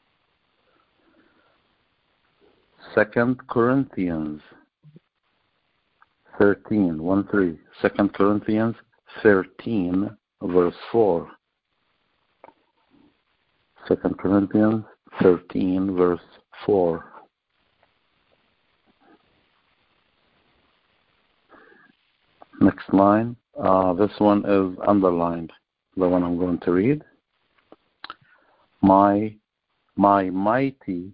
2 Corinthians 13, 1-3. 2 Corinthians 13, verse 4. 2 Corinthians 13, verse 4. Next line. This one is underlined, the one I'm going to read. My mighty,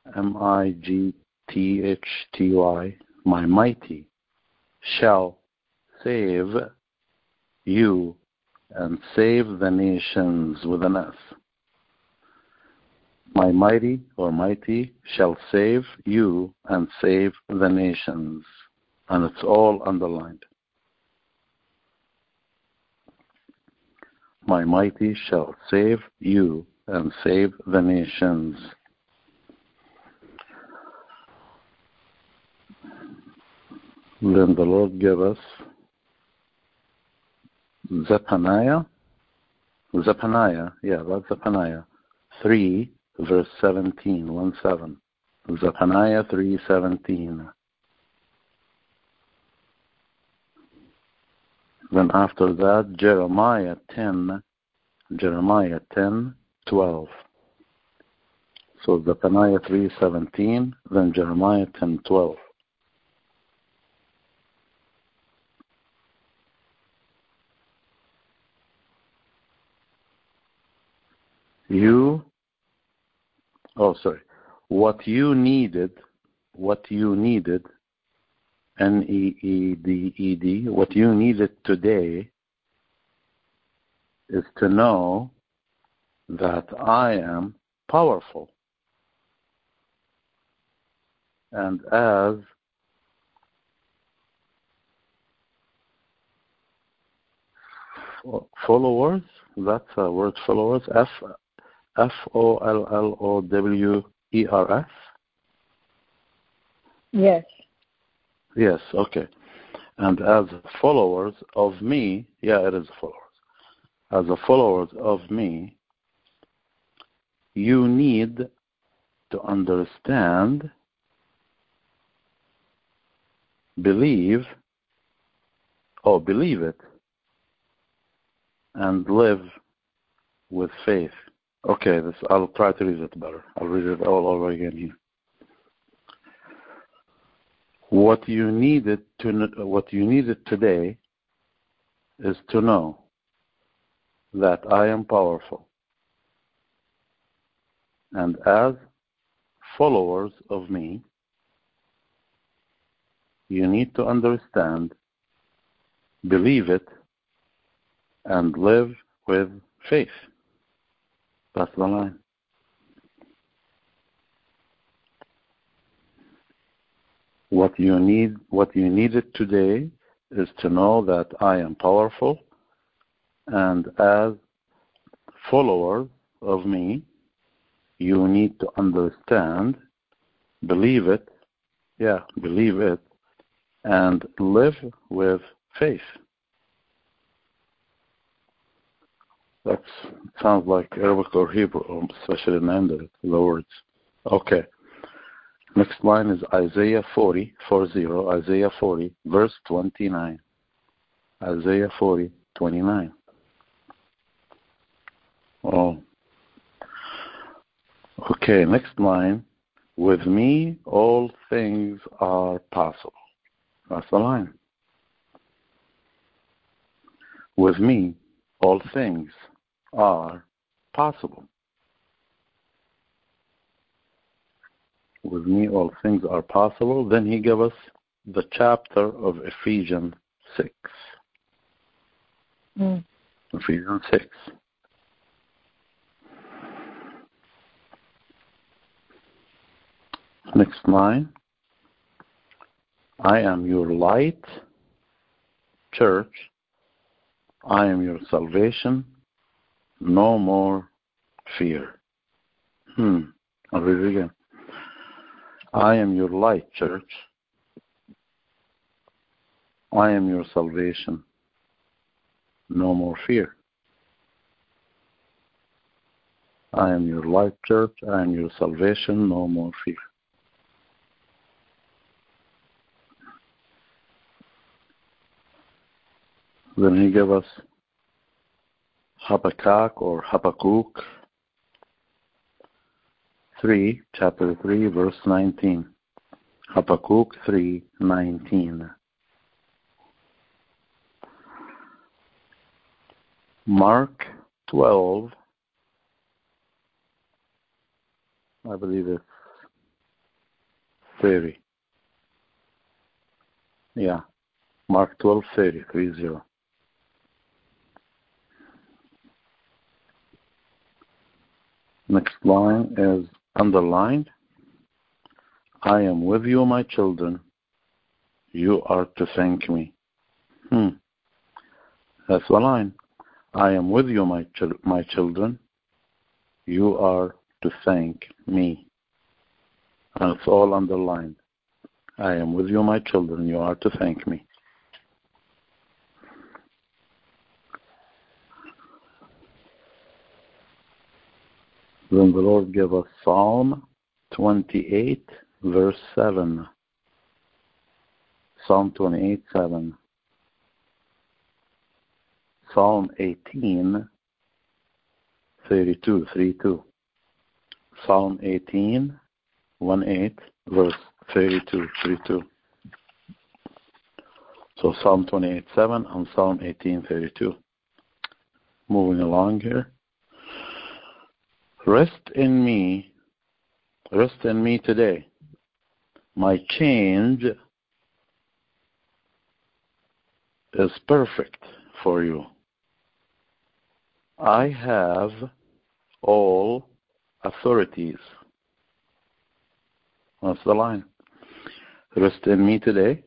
M-I-G-T-H-T-Y, my mighty shall save you and save the nations with an S. My mighty or mighty shall save you and save the nations. And it's all underlined. My mighty shall save you and save the nations. Then the Lord gave us Zephaniah, that's Zephaniah 3, verse 17, 1-7. Zephaniah 3:17. Then after that, Jeremiah 10:12. So Zephaniah 3:17, then Jeremiah 10:12. What you needed, NEEDED, what you needed today is to know that I am powerful. And as followers, that's a word, followers, FOLLOWERS. Yes. Yes, okay. And as followers of me, it is followers. As a followers of me, you need to understand, believe it, and live with faith. Okay, I'll try to read it better. I'll read it all over again here. What you needed today is to know that I am powerful. And as followers of me, you need to understand, believe it, and live with faith. That's the line. What you needed today is to know that I am powerful, and as followers of me, you need to understand, believe it, and live with faith. That sounds like Arabic or Hebrew, especially in the end of it, the words. Okay. Next line is Isaiah 40, verse 29. Isaiah 40, 29. Oh. Okay, next line. With me, all things are possible. That's the line. With me, all things are possible. With me, all things are possible. Then he gave us the chapter of Ephesians 6. Ephesians 6. Next line. I am your light, church. I am your salvation. No more fear. I'll read it again. I am your light, church. I am your salvation. No more fear. I am your light, church. I am your salvation. No more fear. Then he gave us Habakkuk 3, chapter 3, verse 19. Habakkuk 3:19. Mark 12, I believe it's 30. Yeah, Mark 12:30, 30. Next line is underlined. I am with you, my children. You are to thank me. That's the line. I am with you, my children. You are to thank me. And it's all underlined. I am with you, my children. You are to thank me. Then the Lord gave us Psalm 28, verse 7. Psalm 28, 7. Psalm 18, 32, 3-2. Psalm 18, 1-8, verse 32, 3-2. So Psalm 28:7 and Psalm 18:32. Moving along here. Rest in me today. My change is perfect for you. I have all authorities. That's the line. Rest in me today.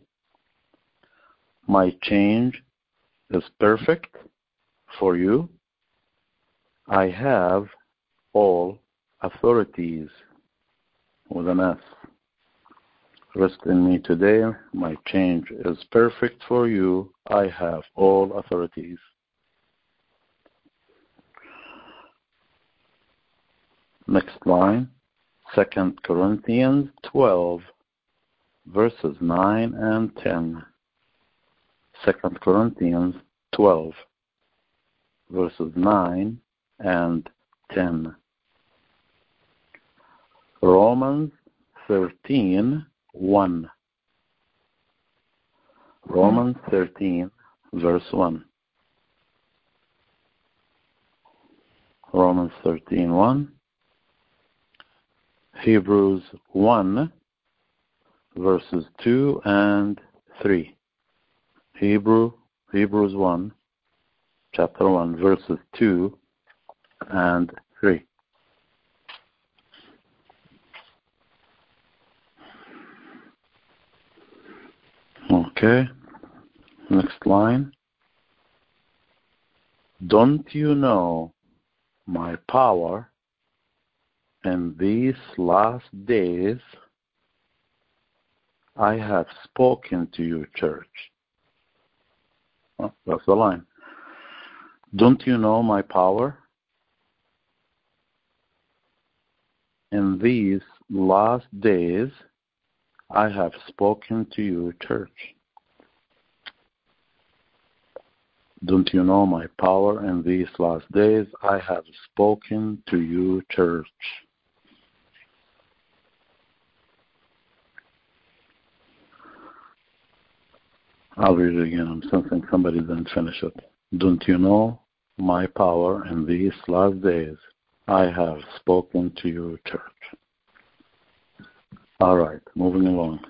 My change is perfect for you. I have all authorities with an S. Rest in me today. My change is perfect for you. I have all authorities. Next line, 2 Corinthians 12, verses 9 and 10. 2 Corinthians 12, verses 9 and 10. Romans 13, 1. Romans 13, verse 1. Romans 13, 1. Hebrews 1, verses 2 and 3. Hebrews 1, chapter 1, verses 2 and 3. Okay, next line. Don't you know my power in these last days? I have spoken to you, church. Oh, that's the line. Don't you know my power? In these last days, I have spoken to you, church. Don't you know my power in these last days? I have spoken to you, church. I'll read it again. I'm sensing somebody didn't finish it. Don't you know my power in these last days? I have spoken to you, church. All right, moving along.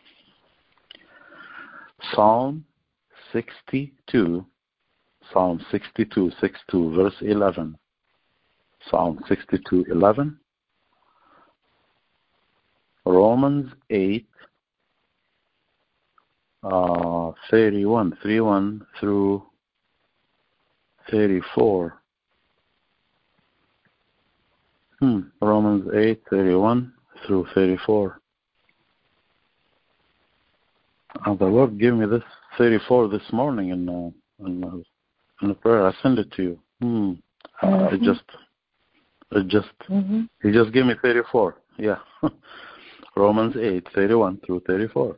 Psalm 62, 6:2, verse 11. Psalm 62, 11. Romans 8, 31 through 34. Romans 8, 31 through 34. The Lord gave me this 34 this morning in the prayer. I sent it to you. He just gave me 34. Yeah. Romans 8, 31 through 34.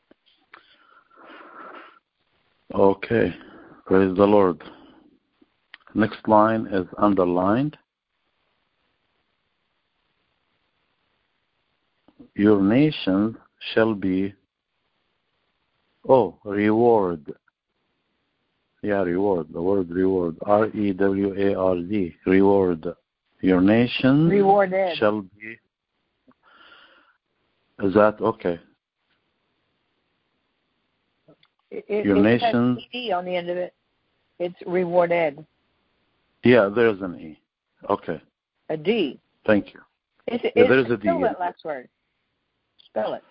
Okay. Praise the Lord. Next line is underlined. Your nations shall be reward. Yeah, reward. The word reward. R-E-W-A-R-D. Reward. Your nations Rewarded. shall be. Is that okay? Your nations. It has E on the end of it. It's rewarded. Yeah, there's an E. Okay. A D. Thank you. There's a D. Spell that last word. Spell it.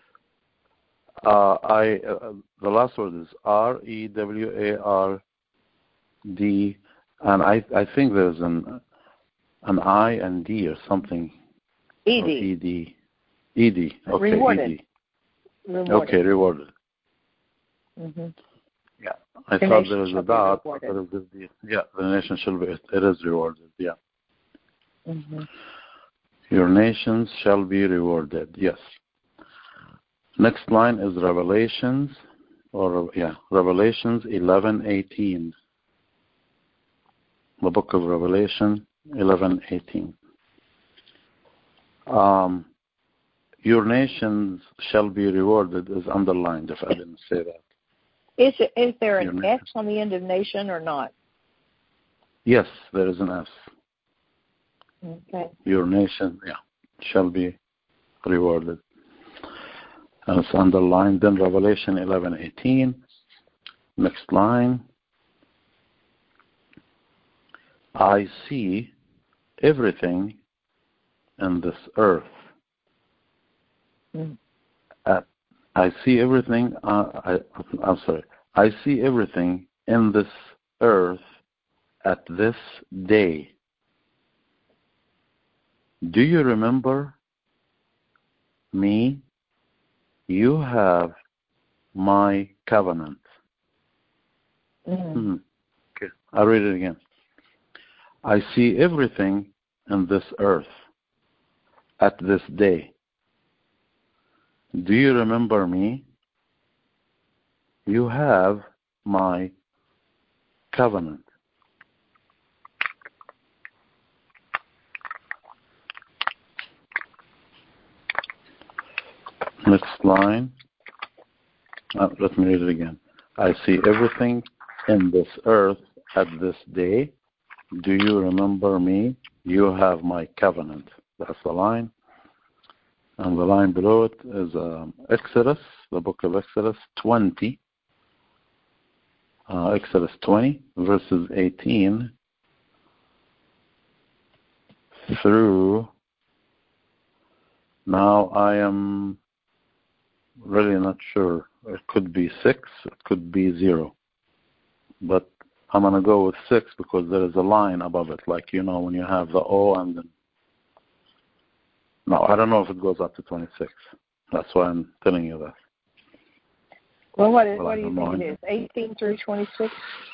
The last word is R-E-W-A-R-D, and I think there's an I and D or something. E-D. Or E-D. E-D. Okay, Rewarded. E-D. Rewarded. Okay, rewarded. Mm-hmm. Yeah, I thought there was a dot. Yeah, the nation shall be. It is rewarded. Yeah. Mm-hmm. Your nations shall be rewarded. Yes. Next line is Revelations 11:18. the book of Revelation 11:18. Your nations shall be rewarded is underlined, if I didn't say that. Is there an X on the end of nation or not? Yes, there is an S. Okay. Your nation, shall be rewarded. And it's underlined. Then Revelation 11:18. Next line. I see everything in this earth. I see everything. I'm sorry. I see everything in this earth at this day. Do you remember me? You have my covenant. Okay, I'll read it again. I see everything in this earth at this day. Do you remember me? You have my covenant. Next line. Let me read it again. I see everything in this earth at this day. Do you remember me? You have my covenant. That's the line. And the line below it is Exodus, the book of Exodus 20. Exodus 20, verses 18 through, now I am really not sure. It could be 6, it could be 0. But I'm going to go with 6 because there is a line above it, like, when you have the O and then. No, I don't know if it goes up to 26. That's why I'm telling you that. Well, what do you think it is? 18 through 26?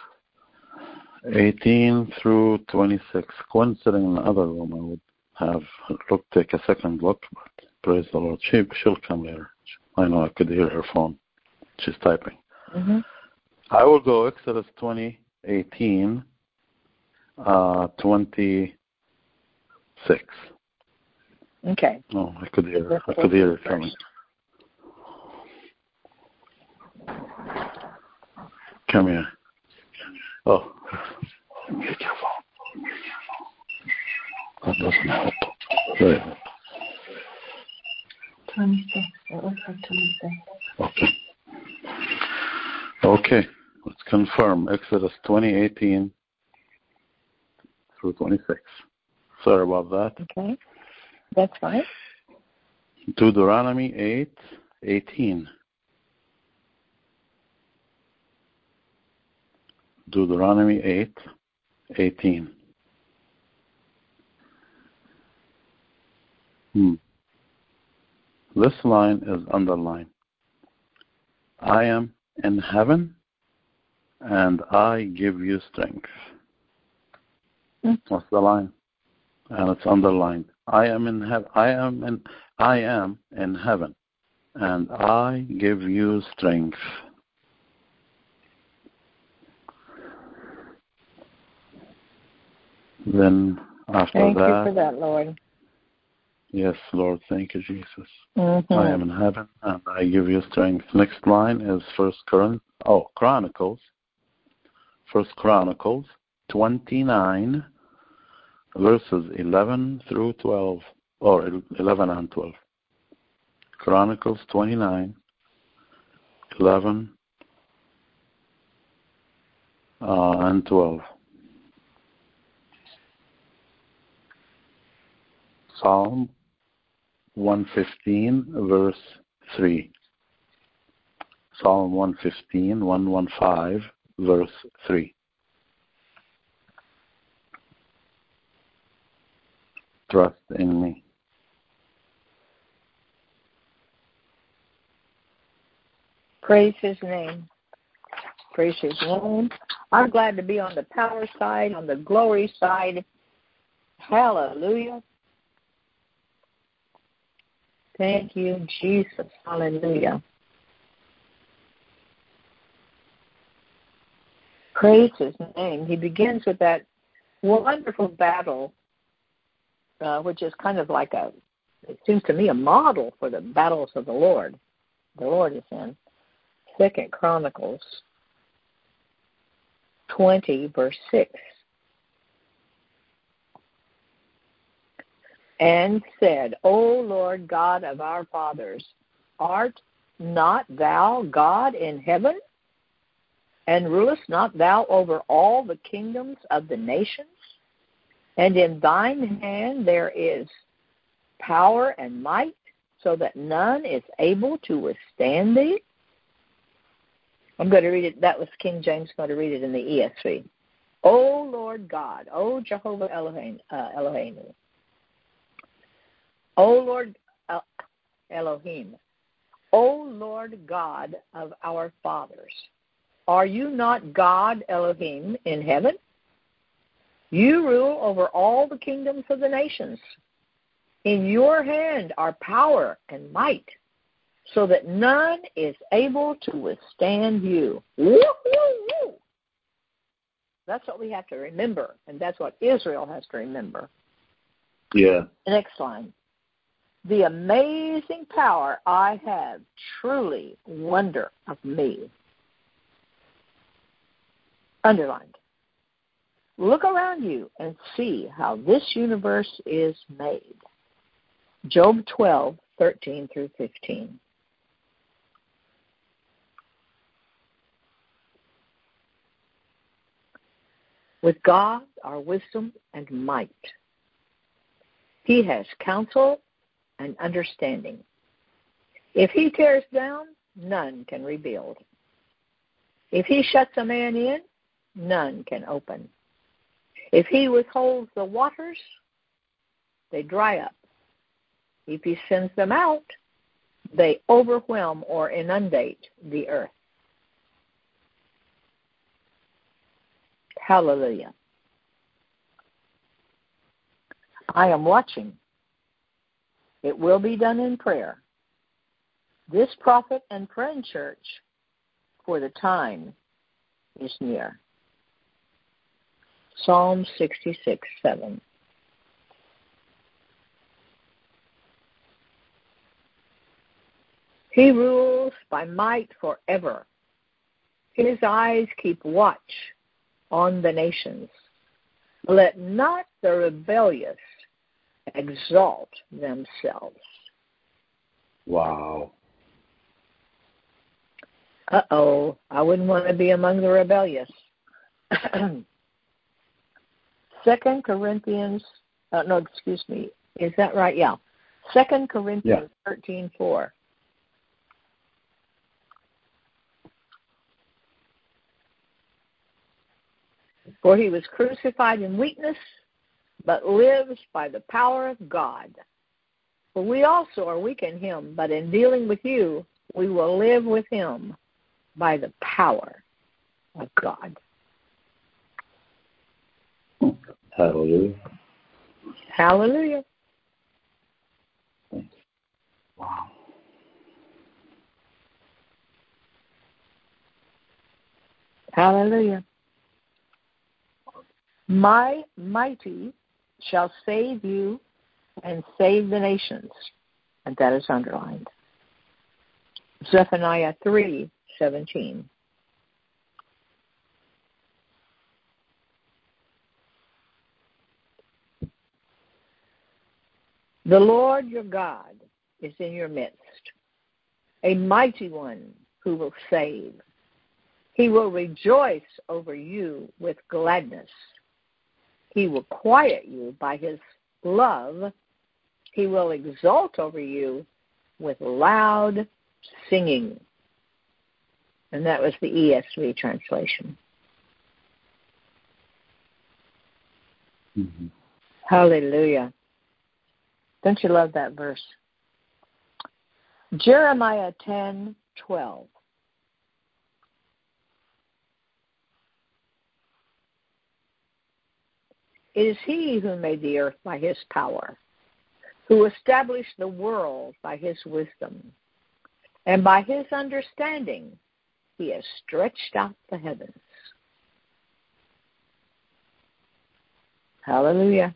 18 through 26. Coinciding in the other room, I would have take a second look, but praise the Lord. She'll come later. I know I could hear her phone. She's typing. Mm-hmm. I will go Exodus 20, 18, 26. Okay. Oh, I could hear her coming. Come here. Oh. Get your phone. That doesn't help. Very good. 26. It looks like 26. Okay. Let's confirm. Exodus 20:18 through 26. Sorry about that. Okay. That's fine. Deuteronomy 8:18. Deuteronomy 8:18. This line is underlined. I am in heaven, and I give you strength. What's the line? And it's underlined. I am in heaven. I am in heaven, and I give you strength. Then after thank that. Thank you for that, Lord. Yes, Lord. Thank you, Jesus. Mm-hmm. I am in heaven, and I give you strength. Next line is Chronicles. 1 Chronicles 29, verses 11 through 12, or 11 and 12. Chronicles 29, 11 and 12. Psalm 115, verse 3. Psalm 115, 115, verse 3. Trust in me. Praise his name. Praise his name. I'm glad to be on the power side, on the glory side. Hallelujah. Thank you, Jesus. Hallelujah. Praise his name. He begins with that wonderful battle, which is kind of like it seems to me, a model for the battles of the Lord. The Lord is in 2 Chronicles 20, verse 6. And said, O Lord God of our fathers, art not thou God in heaven? And rulest not thou over all the kingdoms of the nations? And in thine hand there is power and might, so that none is able to withstand thee? I'm going to read it. That was King James. I'm going to read it in the ESV. O Lord God, O Jehovah Elohim, O Lord Elohim, O Lord God of our fathers, are you not God Elohim in heaven? You rule over all the kingdoms of the nations. In your hand are power and might, so that none is able to withstand you. Woo-hoo-hoo. That's what we have to remember, and that's what Israel has to remember. Yeah. The next line. The amazing power I have, truly wonder of me. Underlined. Look around you and see how this universe is made. Job 12, 13 through 15. With God are wisdom and might. He has counsel and understanding. If he tears down, none can rebuild. If he shuts a man in, none can open. If he withholds the waters, they dry up. If he sends them out, they overwhelm or inundate the earth. Hallelujah. I am watching. It will be done in prayer. This prophet and friend church, for the time is near. Psalm 66, 7. He rules by might forever. His eyes keep watch on the nations. Let not the rebellious exalt themselves. Wow. Uh-oh, I wouldn't want to be among the rebellious. 2 Corinthians, is that right? Yeah. 2 Corinthians 13:4. For he was crucified in weakness, but lives by the power of God. For we also are weak in him, but in dealing with you, we will live with him by the power of God. Hallelujah. Hallelujah. Wow. Hallelujah. My mighty shall save you and save the nations. And that is underlined. Zephaniah 3:17. The Lord your God is in your midst, a mighty one who will save. He will rejoice over you with gladness. He will quiet you by his love. He will exult over you with loud singing. And that was the ESV translation. Mm-hmm. Hallelujah. Don't you love that verse? Jeremiah 10:12. It is he who made the earth by his power, who established the world by his wisdom, and by his understanding he has stretched out the heavens. Hallelujah.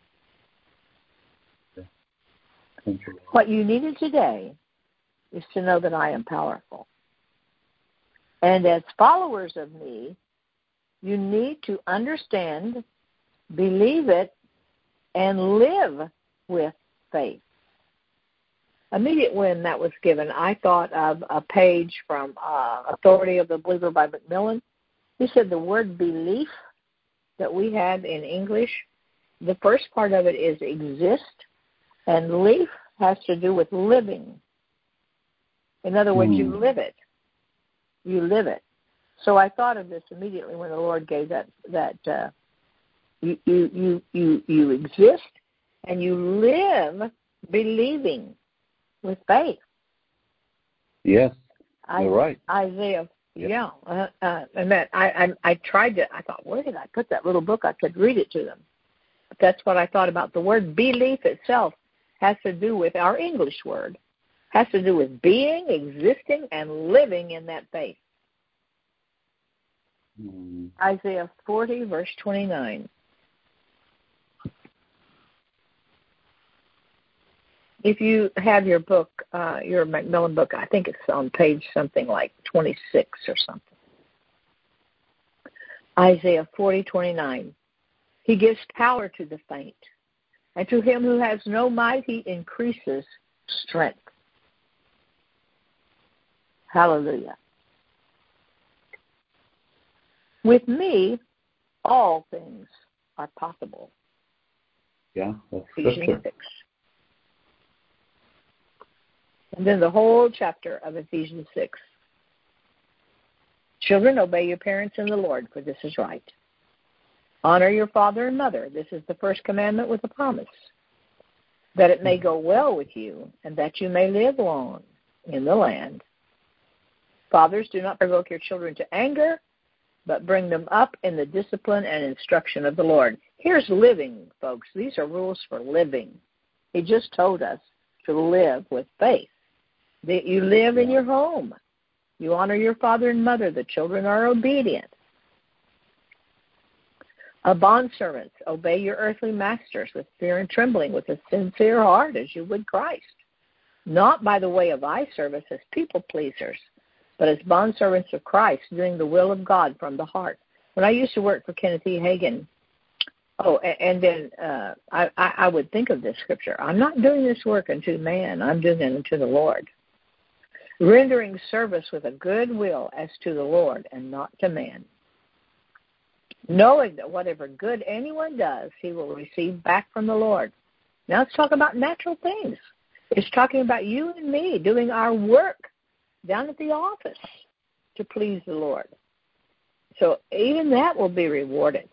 Thank you. What you needed today is to know that I am powerful. And as followers of me, you need to understand, believe it, and live with faith. Immediate when that was given, I thought of a page from Authority of the Believer by Macmillan. He said the word belief that we have in English, the first part of it is exist, and leaf has to do with living. In other words, you live it. You live it. So I thought of this immediately when the Lord gave that you exist and you live believing with faith. Yes, you're right. Isaiah, and that I tried to. I thought, where did I put that little book? I could read it to them. But that's what I thought about. The word belief itself has to do with our English word. Has to do with being, existing, and living in that faith. Isaiah 40, verse 29. If you have your book, your Macmillan book, I think it's on page something like 26 or something. Isaiah 40, 29. He gives power to the faint, and to him who has no might, he increases strength. Hallelujah. With me, all things are possible. Yeah, that's Ephesians 6. And then the whole chapter of Ephesians 6. Children, obey your parents in the Lord, for this is right. Honor your father and mother. This is the first commandment with a promise, that it may go well with you and that you may live long in the land. Fathers, do not provoke your children to anger, but bring them up in the discipline and instruction of the Lord. Here's living, folks. These are rules for living. He just told us to live with faith. That you live in your home. You honor your father and mother. The children are obedient. Bondservants, obey your earthly masters with fear and trembling, with a sincere heart as you would Christ. Not by the way of eye service as people pleasers, but as bondservants of Christ, doing the will of God from the heart. When I used to work for Kenneth E. Hagin, I would think of this scripture. I'm not doing this work unto man. I'm doing it unto the Lord. Rendering service with a good will as to the Lord and not to man. Knowing that whatever good anyone does, he will receive back from the Lord. Now let's talk about natural things. It's talking about you and me doing our work down at the office to please the Lord. So even that will be rewarded.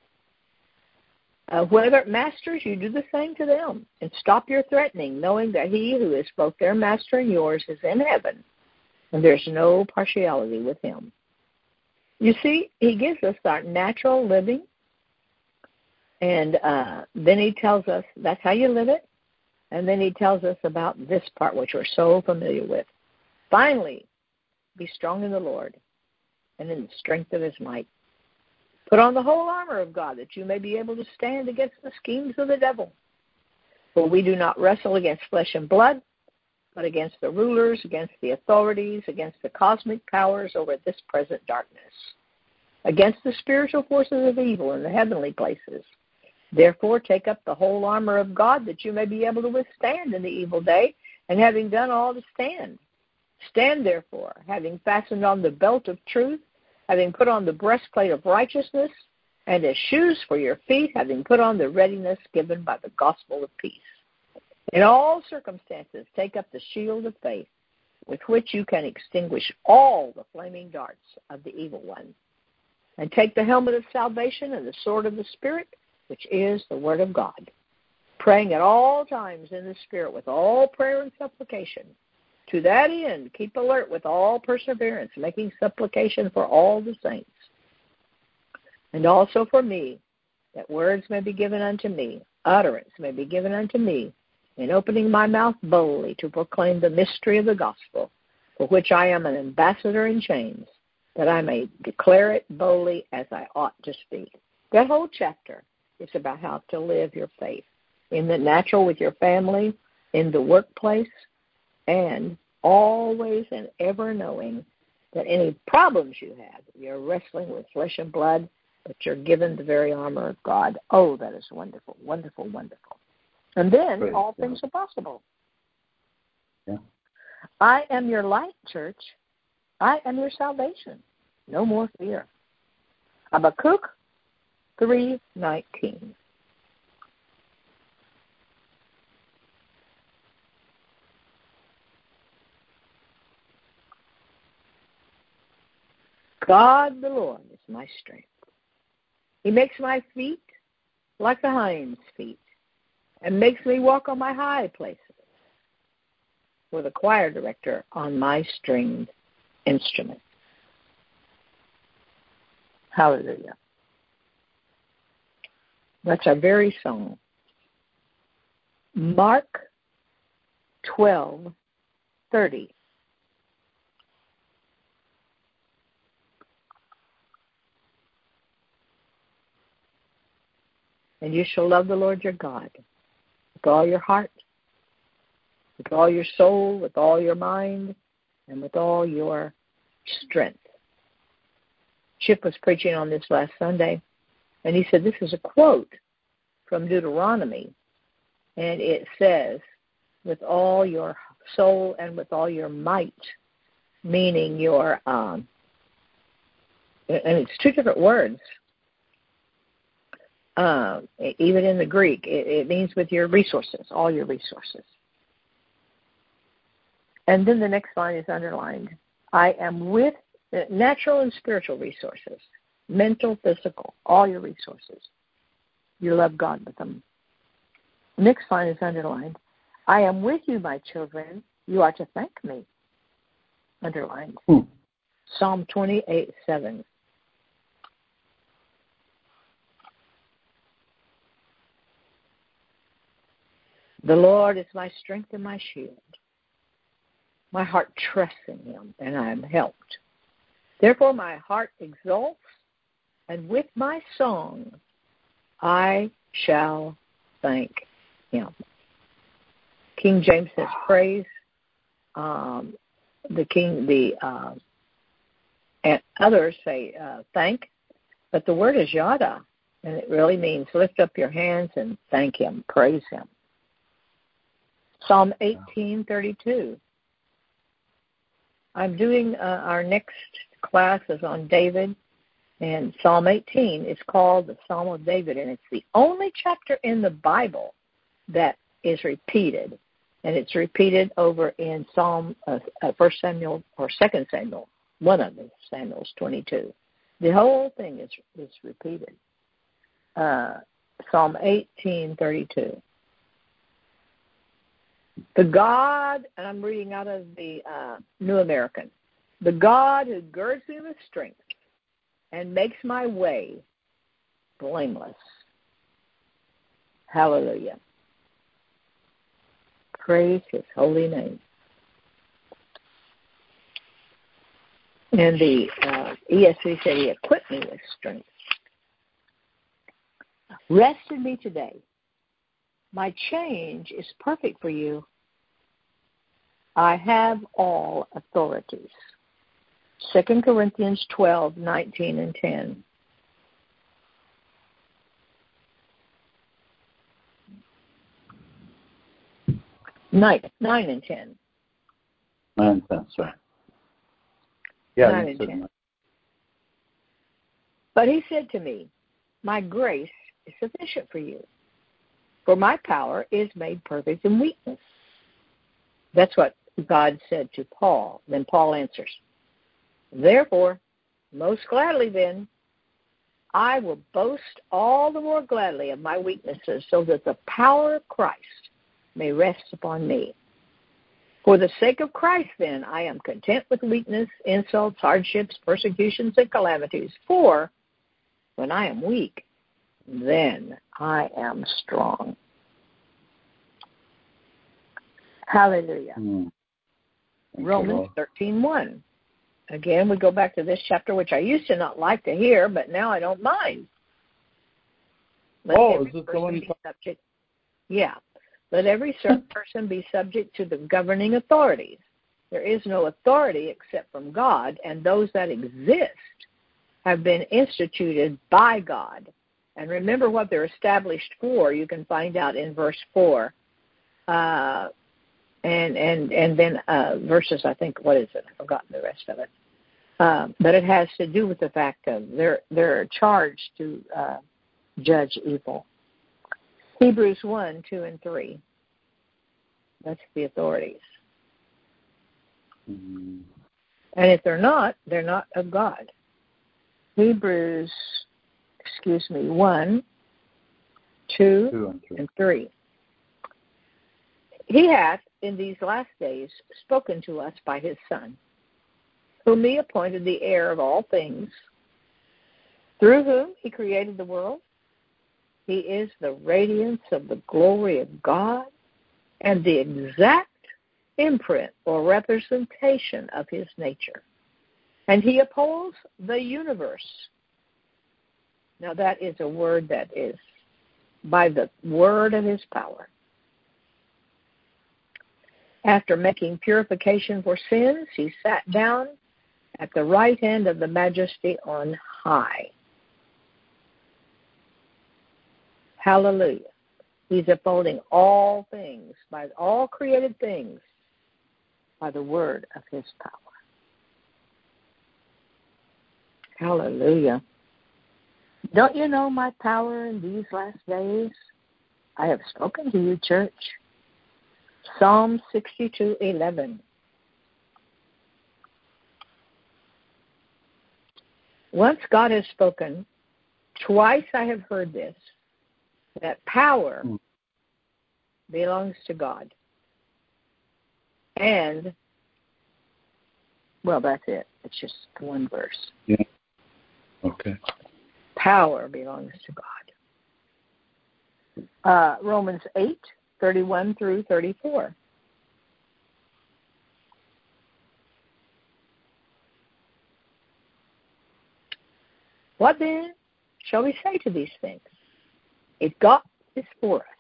Whether masters, you do the same to them, and stop your threatening, knowing that he who is both their master and yours is in heaven, and there's no partiality with him. You see, he gives us our natural living, and then he tells us that's how you live it, and then he tells us about this part, which we're so familiar with. Finally, be strong in the Lord and in the strength of his might. Put on the whole armor of God, that you may be able to stand against the schemes of the devil. For we do not wrestle against flesh and blood, but against the rulers, against the authorities, against the cosmic powers over this present darkness, against the spiritual forces of evil in the heavenly places. Therefore, take up the whole armor of God, that you may be able to withstand in the evil day, and having done all to stand. Stand, therefore, having fastened on the belt of truth, having put on the breastplate of righteousness, and as shoes for your feet, having put on the readiness given by the gospel of peace. In all circumstances, take up the shield of faith, with which you can extinguish all the flaming darts of the evil one. And take the helmet of salvation and the sword of the Spirit, which is the word of God, praying at all times in the Spirit with all prayer and supplication. To that end, keep alert with all perseverance, making supplication for all the saints. And also for me, that words may be given unto me, utterance may be given unto me, in opening my mouth boldly to proclaim the mystery of the gospel, for which I am an ambassador in chains, that I may declare it boldly as I ought to speak. That whole chapter It's about how to live your faith in the natural with your family, in the workplace, and always and ever knowing that any problems you have, you're wrestling with flesh and blood, but you're given the very armor of God. Oh, that is wonderful, wonderful, wonderful. And then Praise all God. things are possible. Yeah. I am your light, church. I am your salvation. No more fear. Habakkuk 3:19. God the Lord is my strength. He makes my feet like the hind's feet and makes me walk on my high places. For the choir director on my stringed instrument. Hallelujah. That's our very song. Mark 12:30. And you shall love the Lord your God with all your heart, with all your soul, with all your mind, and with all your strength. Chip was preaching on this last Sunday, and he said this is a quote from Deuteronomy, and it says, with all your soul and with all your might, meaning your, and it's two different words. Even in the Greek, it means with your resources, all your resources. And then the next line is underlined. I am with natural and spiritual resources, mental, physical, all your resources. You love God with them. Next line is underlined. I am with you, my children. You are to thank me. Underlined. Psalm 28:7. The Lord is my strength and my shield. My heart trusts in him, and I am helped. Therefore my heart exults, and with my song I shall thank him. King James says praise. And others say thank, but the word is yada, and it really means lift up your hands and thank him, praise him. Psalm 18:32. I'm doing our next class is on David, and Psalm 18 is called the Psalm of David, and it's the only chapter in the Bible that is repeated, and it's repeated over in Psalm 1 Samuel or 2 Samuel, one of the Samuels 22. The whole thing is repeated. Psalm 18:32. The God, and I'm reading out of the New American, the God who girds me with strength and makes my way blameless. Hallelujah. Praise his holy name. And the ESV said he equipped me with strength. Rest in me today. My change is perfect for you. I have all authorities. 2 Corinthians 12:19 and 10. Nine and 10. 9 and 10, sorry. Yeah, 9 and 10. But he said to me, my grace is sufficient for you, for my power is made perfect in weakness. That's what God said to Paul. Then Paul answers, therefore, most gladly then, I will boast all the more gladly of my weaknesses, so that the power of Christ may rest upon me. For the sake of Christ, then, I am content with weakness, insults, hardships, persecutions, and calamities. For when I am weak, then I am strong. Hallelujah. Romans 13:1. Again, we go back to this chapter, which I used to not like to hear, but now I don't mind. Is this the one? Subject. Yeah. Let every person be subject to the governing authorities. There is no authority except from God, and those that exist have been instituted by God. And remember what they're established for. You can find out in verse 4. And then verses, I think, what is it? I've forgotten the rest of it. But it has to do with the fact of they're charged to judge evil. Hebrews 1, 2, and 3. That's the authorities. Mm-hmm. And if they're not of God. Hebrews, 1, 2, and 3. He hath in these last days spoken to us by his Son, whom he appointed the heir of all things, through whom he created the world. He is the radiance of the glory of God and the exact imprint or representation of his nature. And he upholds the universe. Now that is a word that is by the word of his power. After making purification for sins, he sat down at the right hand of the Majesty on high. Hallelujah. He's upholding all things, by all created things, by the word of his power. Hallelujah. Don't you know my power in these last days? I have spoken to you, church. Psalm 62:11. Once God has spoken, twice I have heard this, that power belongs to God. And, well, that's it. It's just one verse. Yeah. Okay. Power belongs to God. Romans 8:31 through 34. What then shall we say to these things? If God is for us,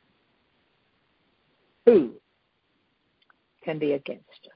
who can be against us?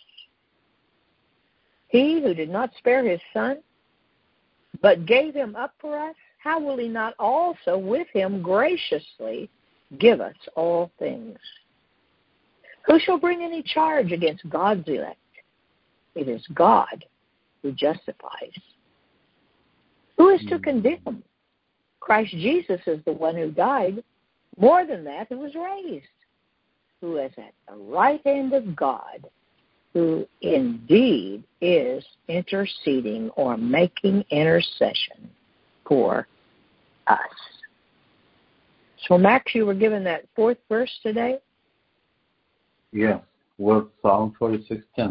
He who did not spare his Son, but gave him up for us, how will he not also with him graciously give us all things? Who shall bring any charge against God's elect? It is God who justifies. Who is to condemn? Christ Jesus is the one who died. More than that, who was raised, who is at the right hand of God, who indeed is interceding or making intercession for us. So, Max, you were given that fourth verse today? Yes, with Psalm 46:10.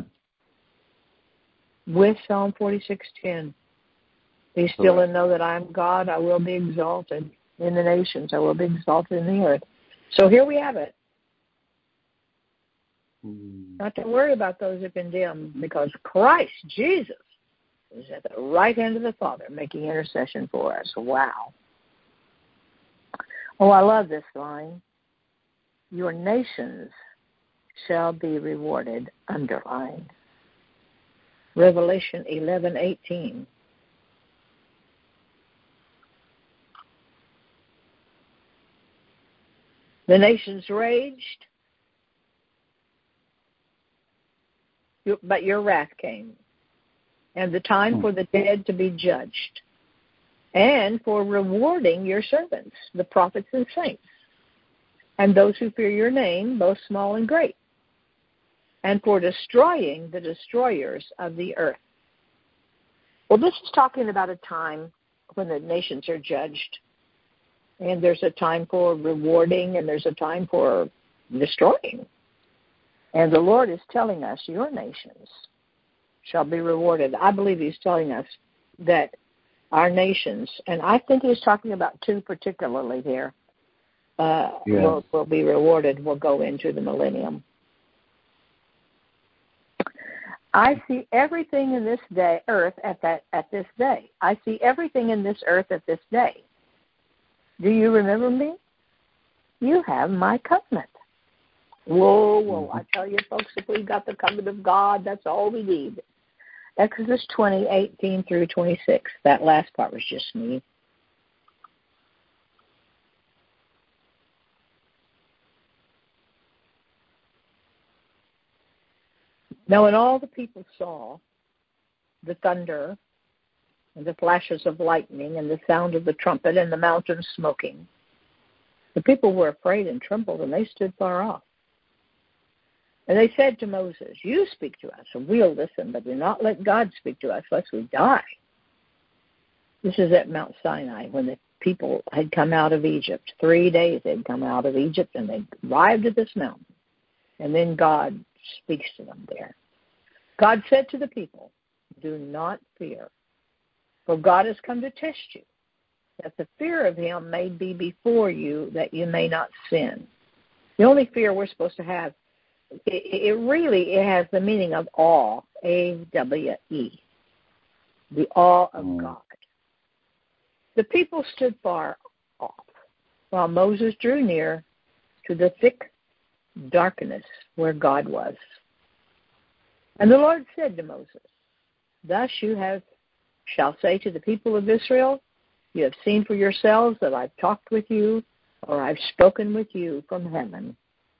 With Psalm 46:10. Be still and know that I am God. I will be exalted in the nations. I will be exalted in the earth. So here we have it. Not to worry about those who condemn, because Christ Jesus is at the right hand of the Father making intercession for us. Wow. Oh, I love this line. Your nations shall be rewarded, underlined. Revelation 11:18. The nations raged, but your wrath came, and the time for the dead to be judged, and for rewarding your servants, the prophets and saints, and those who fear your name, both small and great, and for destroying the destroyers of the earth. Well, this is talking about a time when the nations are judged. And there's a time for rewarding, and there's a time for destroying. And the Lord is telling us, your nations shall be rewarded. I believe he's telling us that our nations, and I think he's talking about two particularly here, will be rewarded, will go into the millennium. I see everything in this earth at this day. I see everything in this earth at this day. Do you remember me? You have my covenant. Whoa. I tell you, folks, if we've got the covenant of God, that's all we need. Exodus 20:18 through 26. That last part was just me. Now, when all the people saw the thunder and the flashes of lightning and the sound of the trumpet and the mountain smoking, the people were afraid and trembled, and they stood far off. And they said to Moses, you speak to us, and we'll listen, but do not let God speak to us, lest we die. This is at Mount Sinai, when the people had come out of Egypt. 3 days they'd come out of Egypt, and they arrived at this mountain. And then God speaks to them there. God said to the people, do not fear, for God has come to test you, that the fear of him may be before you, that you may not sin. The only fear we're supposed to have, it has the meaning of awe, A-W-E, the awe of God. The people stood far off, while Moses drew near to the thick darkness where God was. And the Lord said to Moses, thus you shall say to the people of Israel, you have seen for yourselves that I've talked with you, or I've spoken with you from heaven.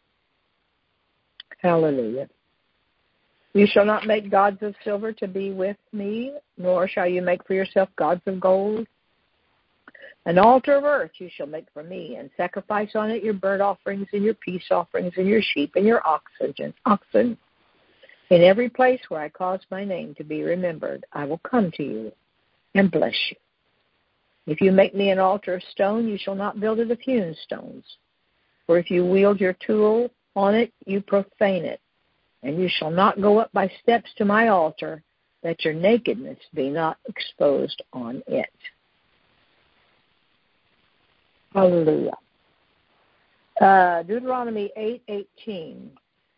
Hallelujah. You shall not make gods of silver to be with me, nor shall you make for yourself gods of gold. An altar of earth you shall make for me, and sacrifice on it your burnt offerings and your peace offerings and your sheep and your oxen. In every place where I cause my name to be remembered, I will come to you and bless you. If you make me an altar of stone, you shall not build it of hewn stones. For if you wield your tool on it, you profane it. And you shall not go up by steps to my altar, that your nakedness be not exposed on it. Hallelujah. Deuteronomy 8:18.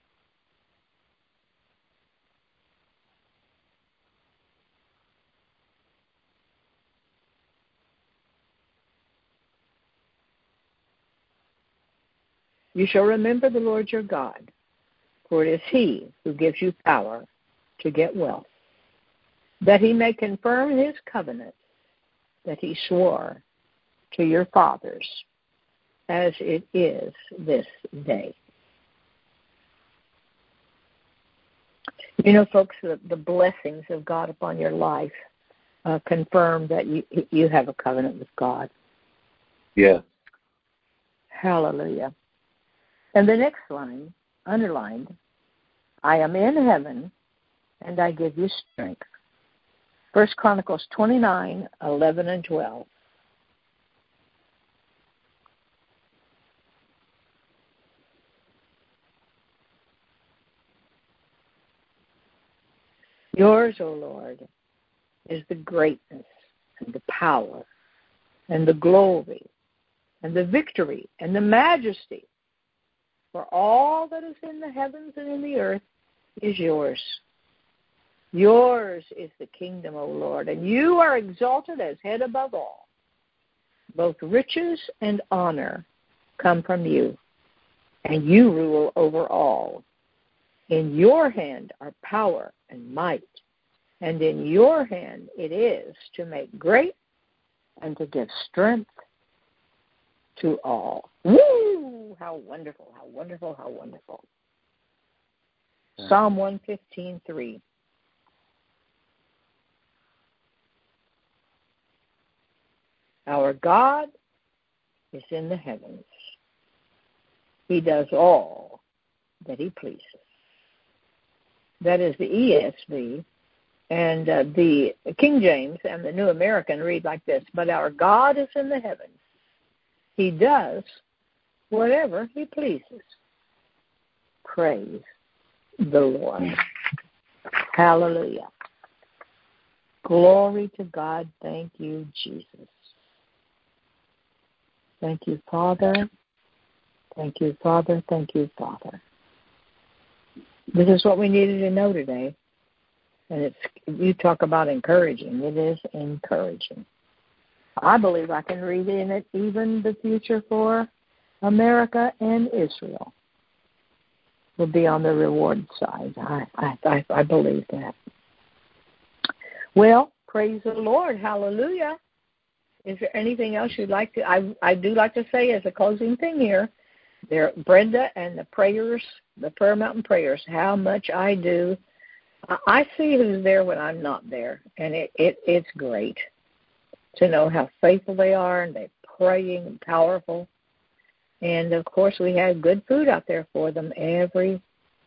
You shall remember the Lord your God, for it is he who gives you power to get wealth, that he may confirm his covenant that he swore to your fathers, as it is this day. You know, folks, the blessings of God upon your life confirm that you have a covenant with God. Yes. Hallelujah. And the next line, underlined, I am in heaven, and I give you strength. 1 Chronicles 29:11 and 12. Yours, O Lord, is the greatness and the power and the glory and the victory and the majesty. For all that is in the heavens and in the earth is yours. Yours is the kingdom, O Lord, and you are exalted as head above all. Both riches and honor come from you, and you rule over all. In your hand are power and might, and in your hand it is to make great and to give strength to all. Woo! How wonderful, how wonderful, how wonderful. Yeah. Psalm 115:3. Our God is in the heavens. He does all that he pleases. That is the ESV, and the King James and the New American read like this, but our God is in the heavens. He does whatever he pleases. Praise the Lord. Hallelujah. Glory to God. Thank you, Jesus. Thank you, Father. Thank you, Father. Thank you, Father. This is what we needed to know today. And you talk about encouraging. It is encouraging. I believe I can read in it even the future for America and Israel will be on the reward side. I believe that. Well, praise the Lord. Hallelujah. Is there anything else you'd like to? I do like to say as a closing thing here, there, Brenda and the prayers, the Prayer Mountain prayers, how much I do. I see who's there when I'm not there, and it's great to know how faithful they are, and they're praying and powerful. And, of course, we have good food out there for them every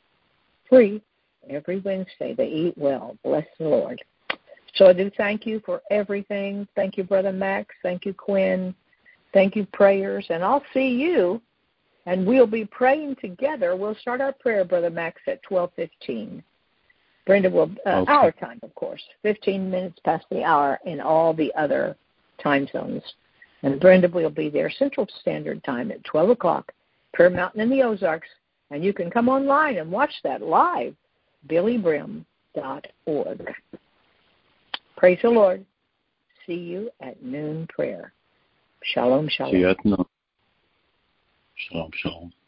Wednesday. They eat well. Bless the Lord. So I do thank you for everything. Thank you, Brother Max. Thank you, Quinn. Thank you, prayers. And I'll see you, and we'll be praying together. We'll start our prayer, Brother Max, at 12:15. Brenda will, okay. Our time, of course, 15 minutes past the hour in all the other time zones. And Brenda will be there Central Standard Time at 12 o'clock, Prayer Mountain in the Ozarks. And you can come online and watch that live, billybrim.org. Praise the Lord. See you at noon prayer. Shalom, shalom. See you at noon. Shalom, shalom.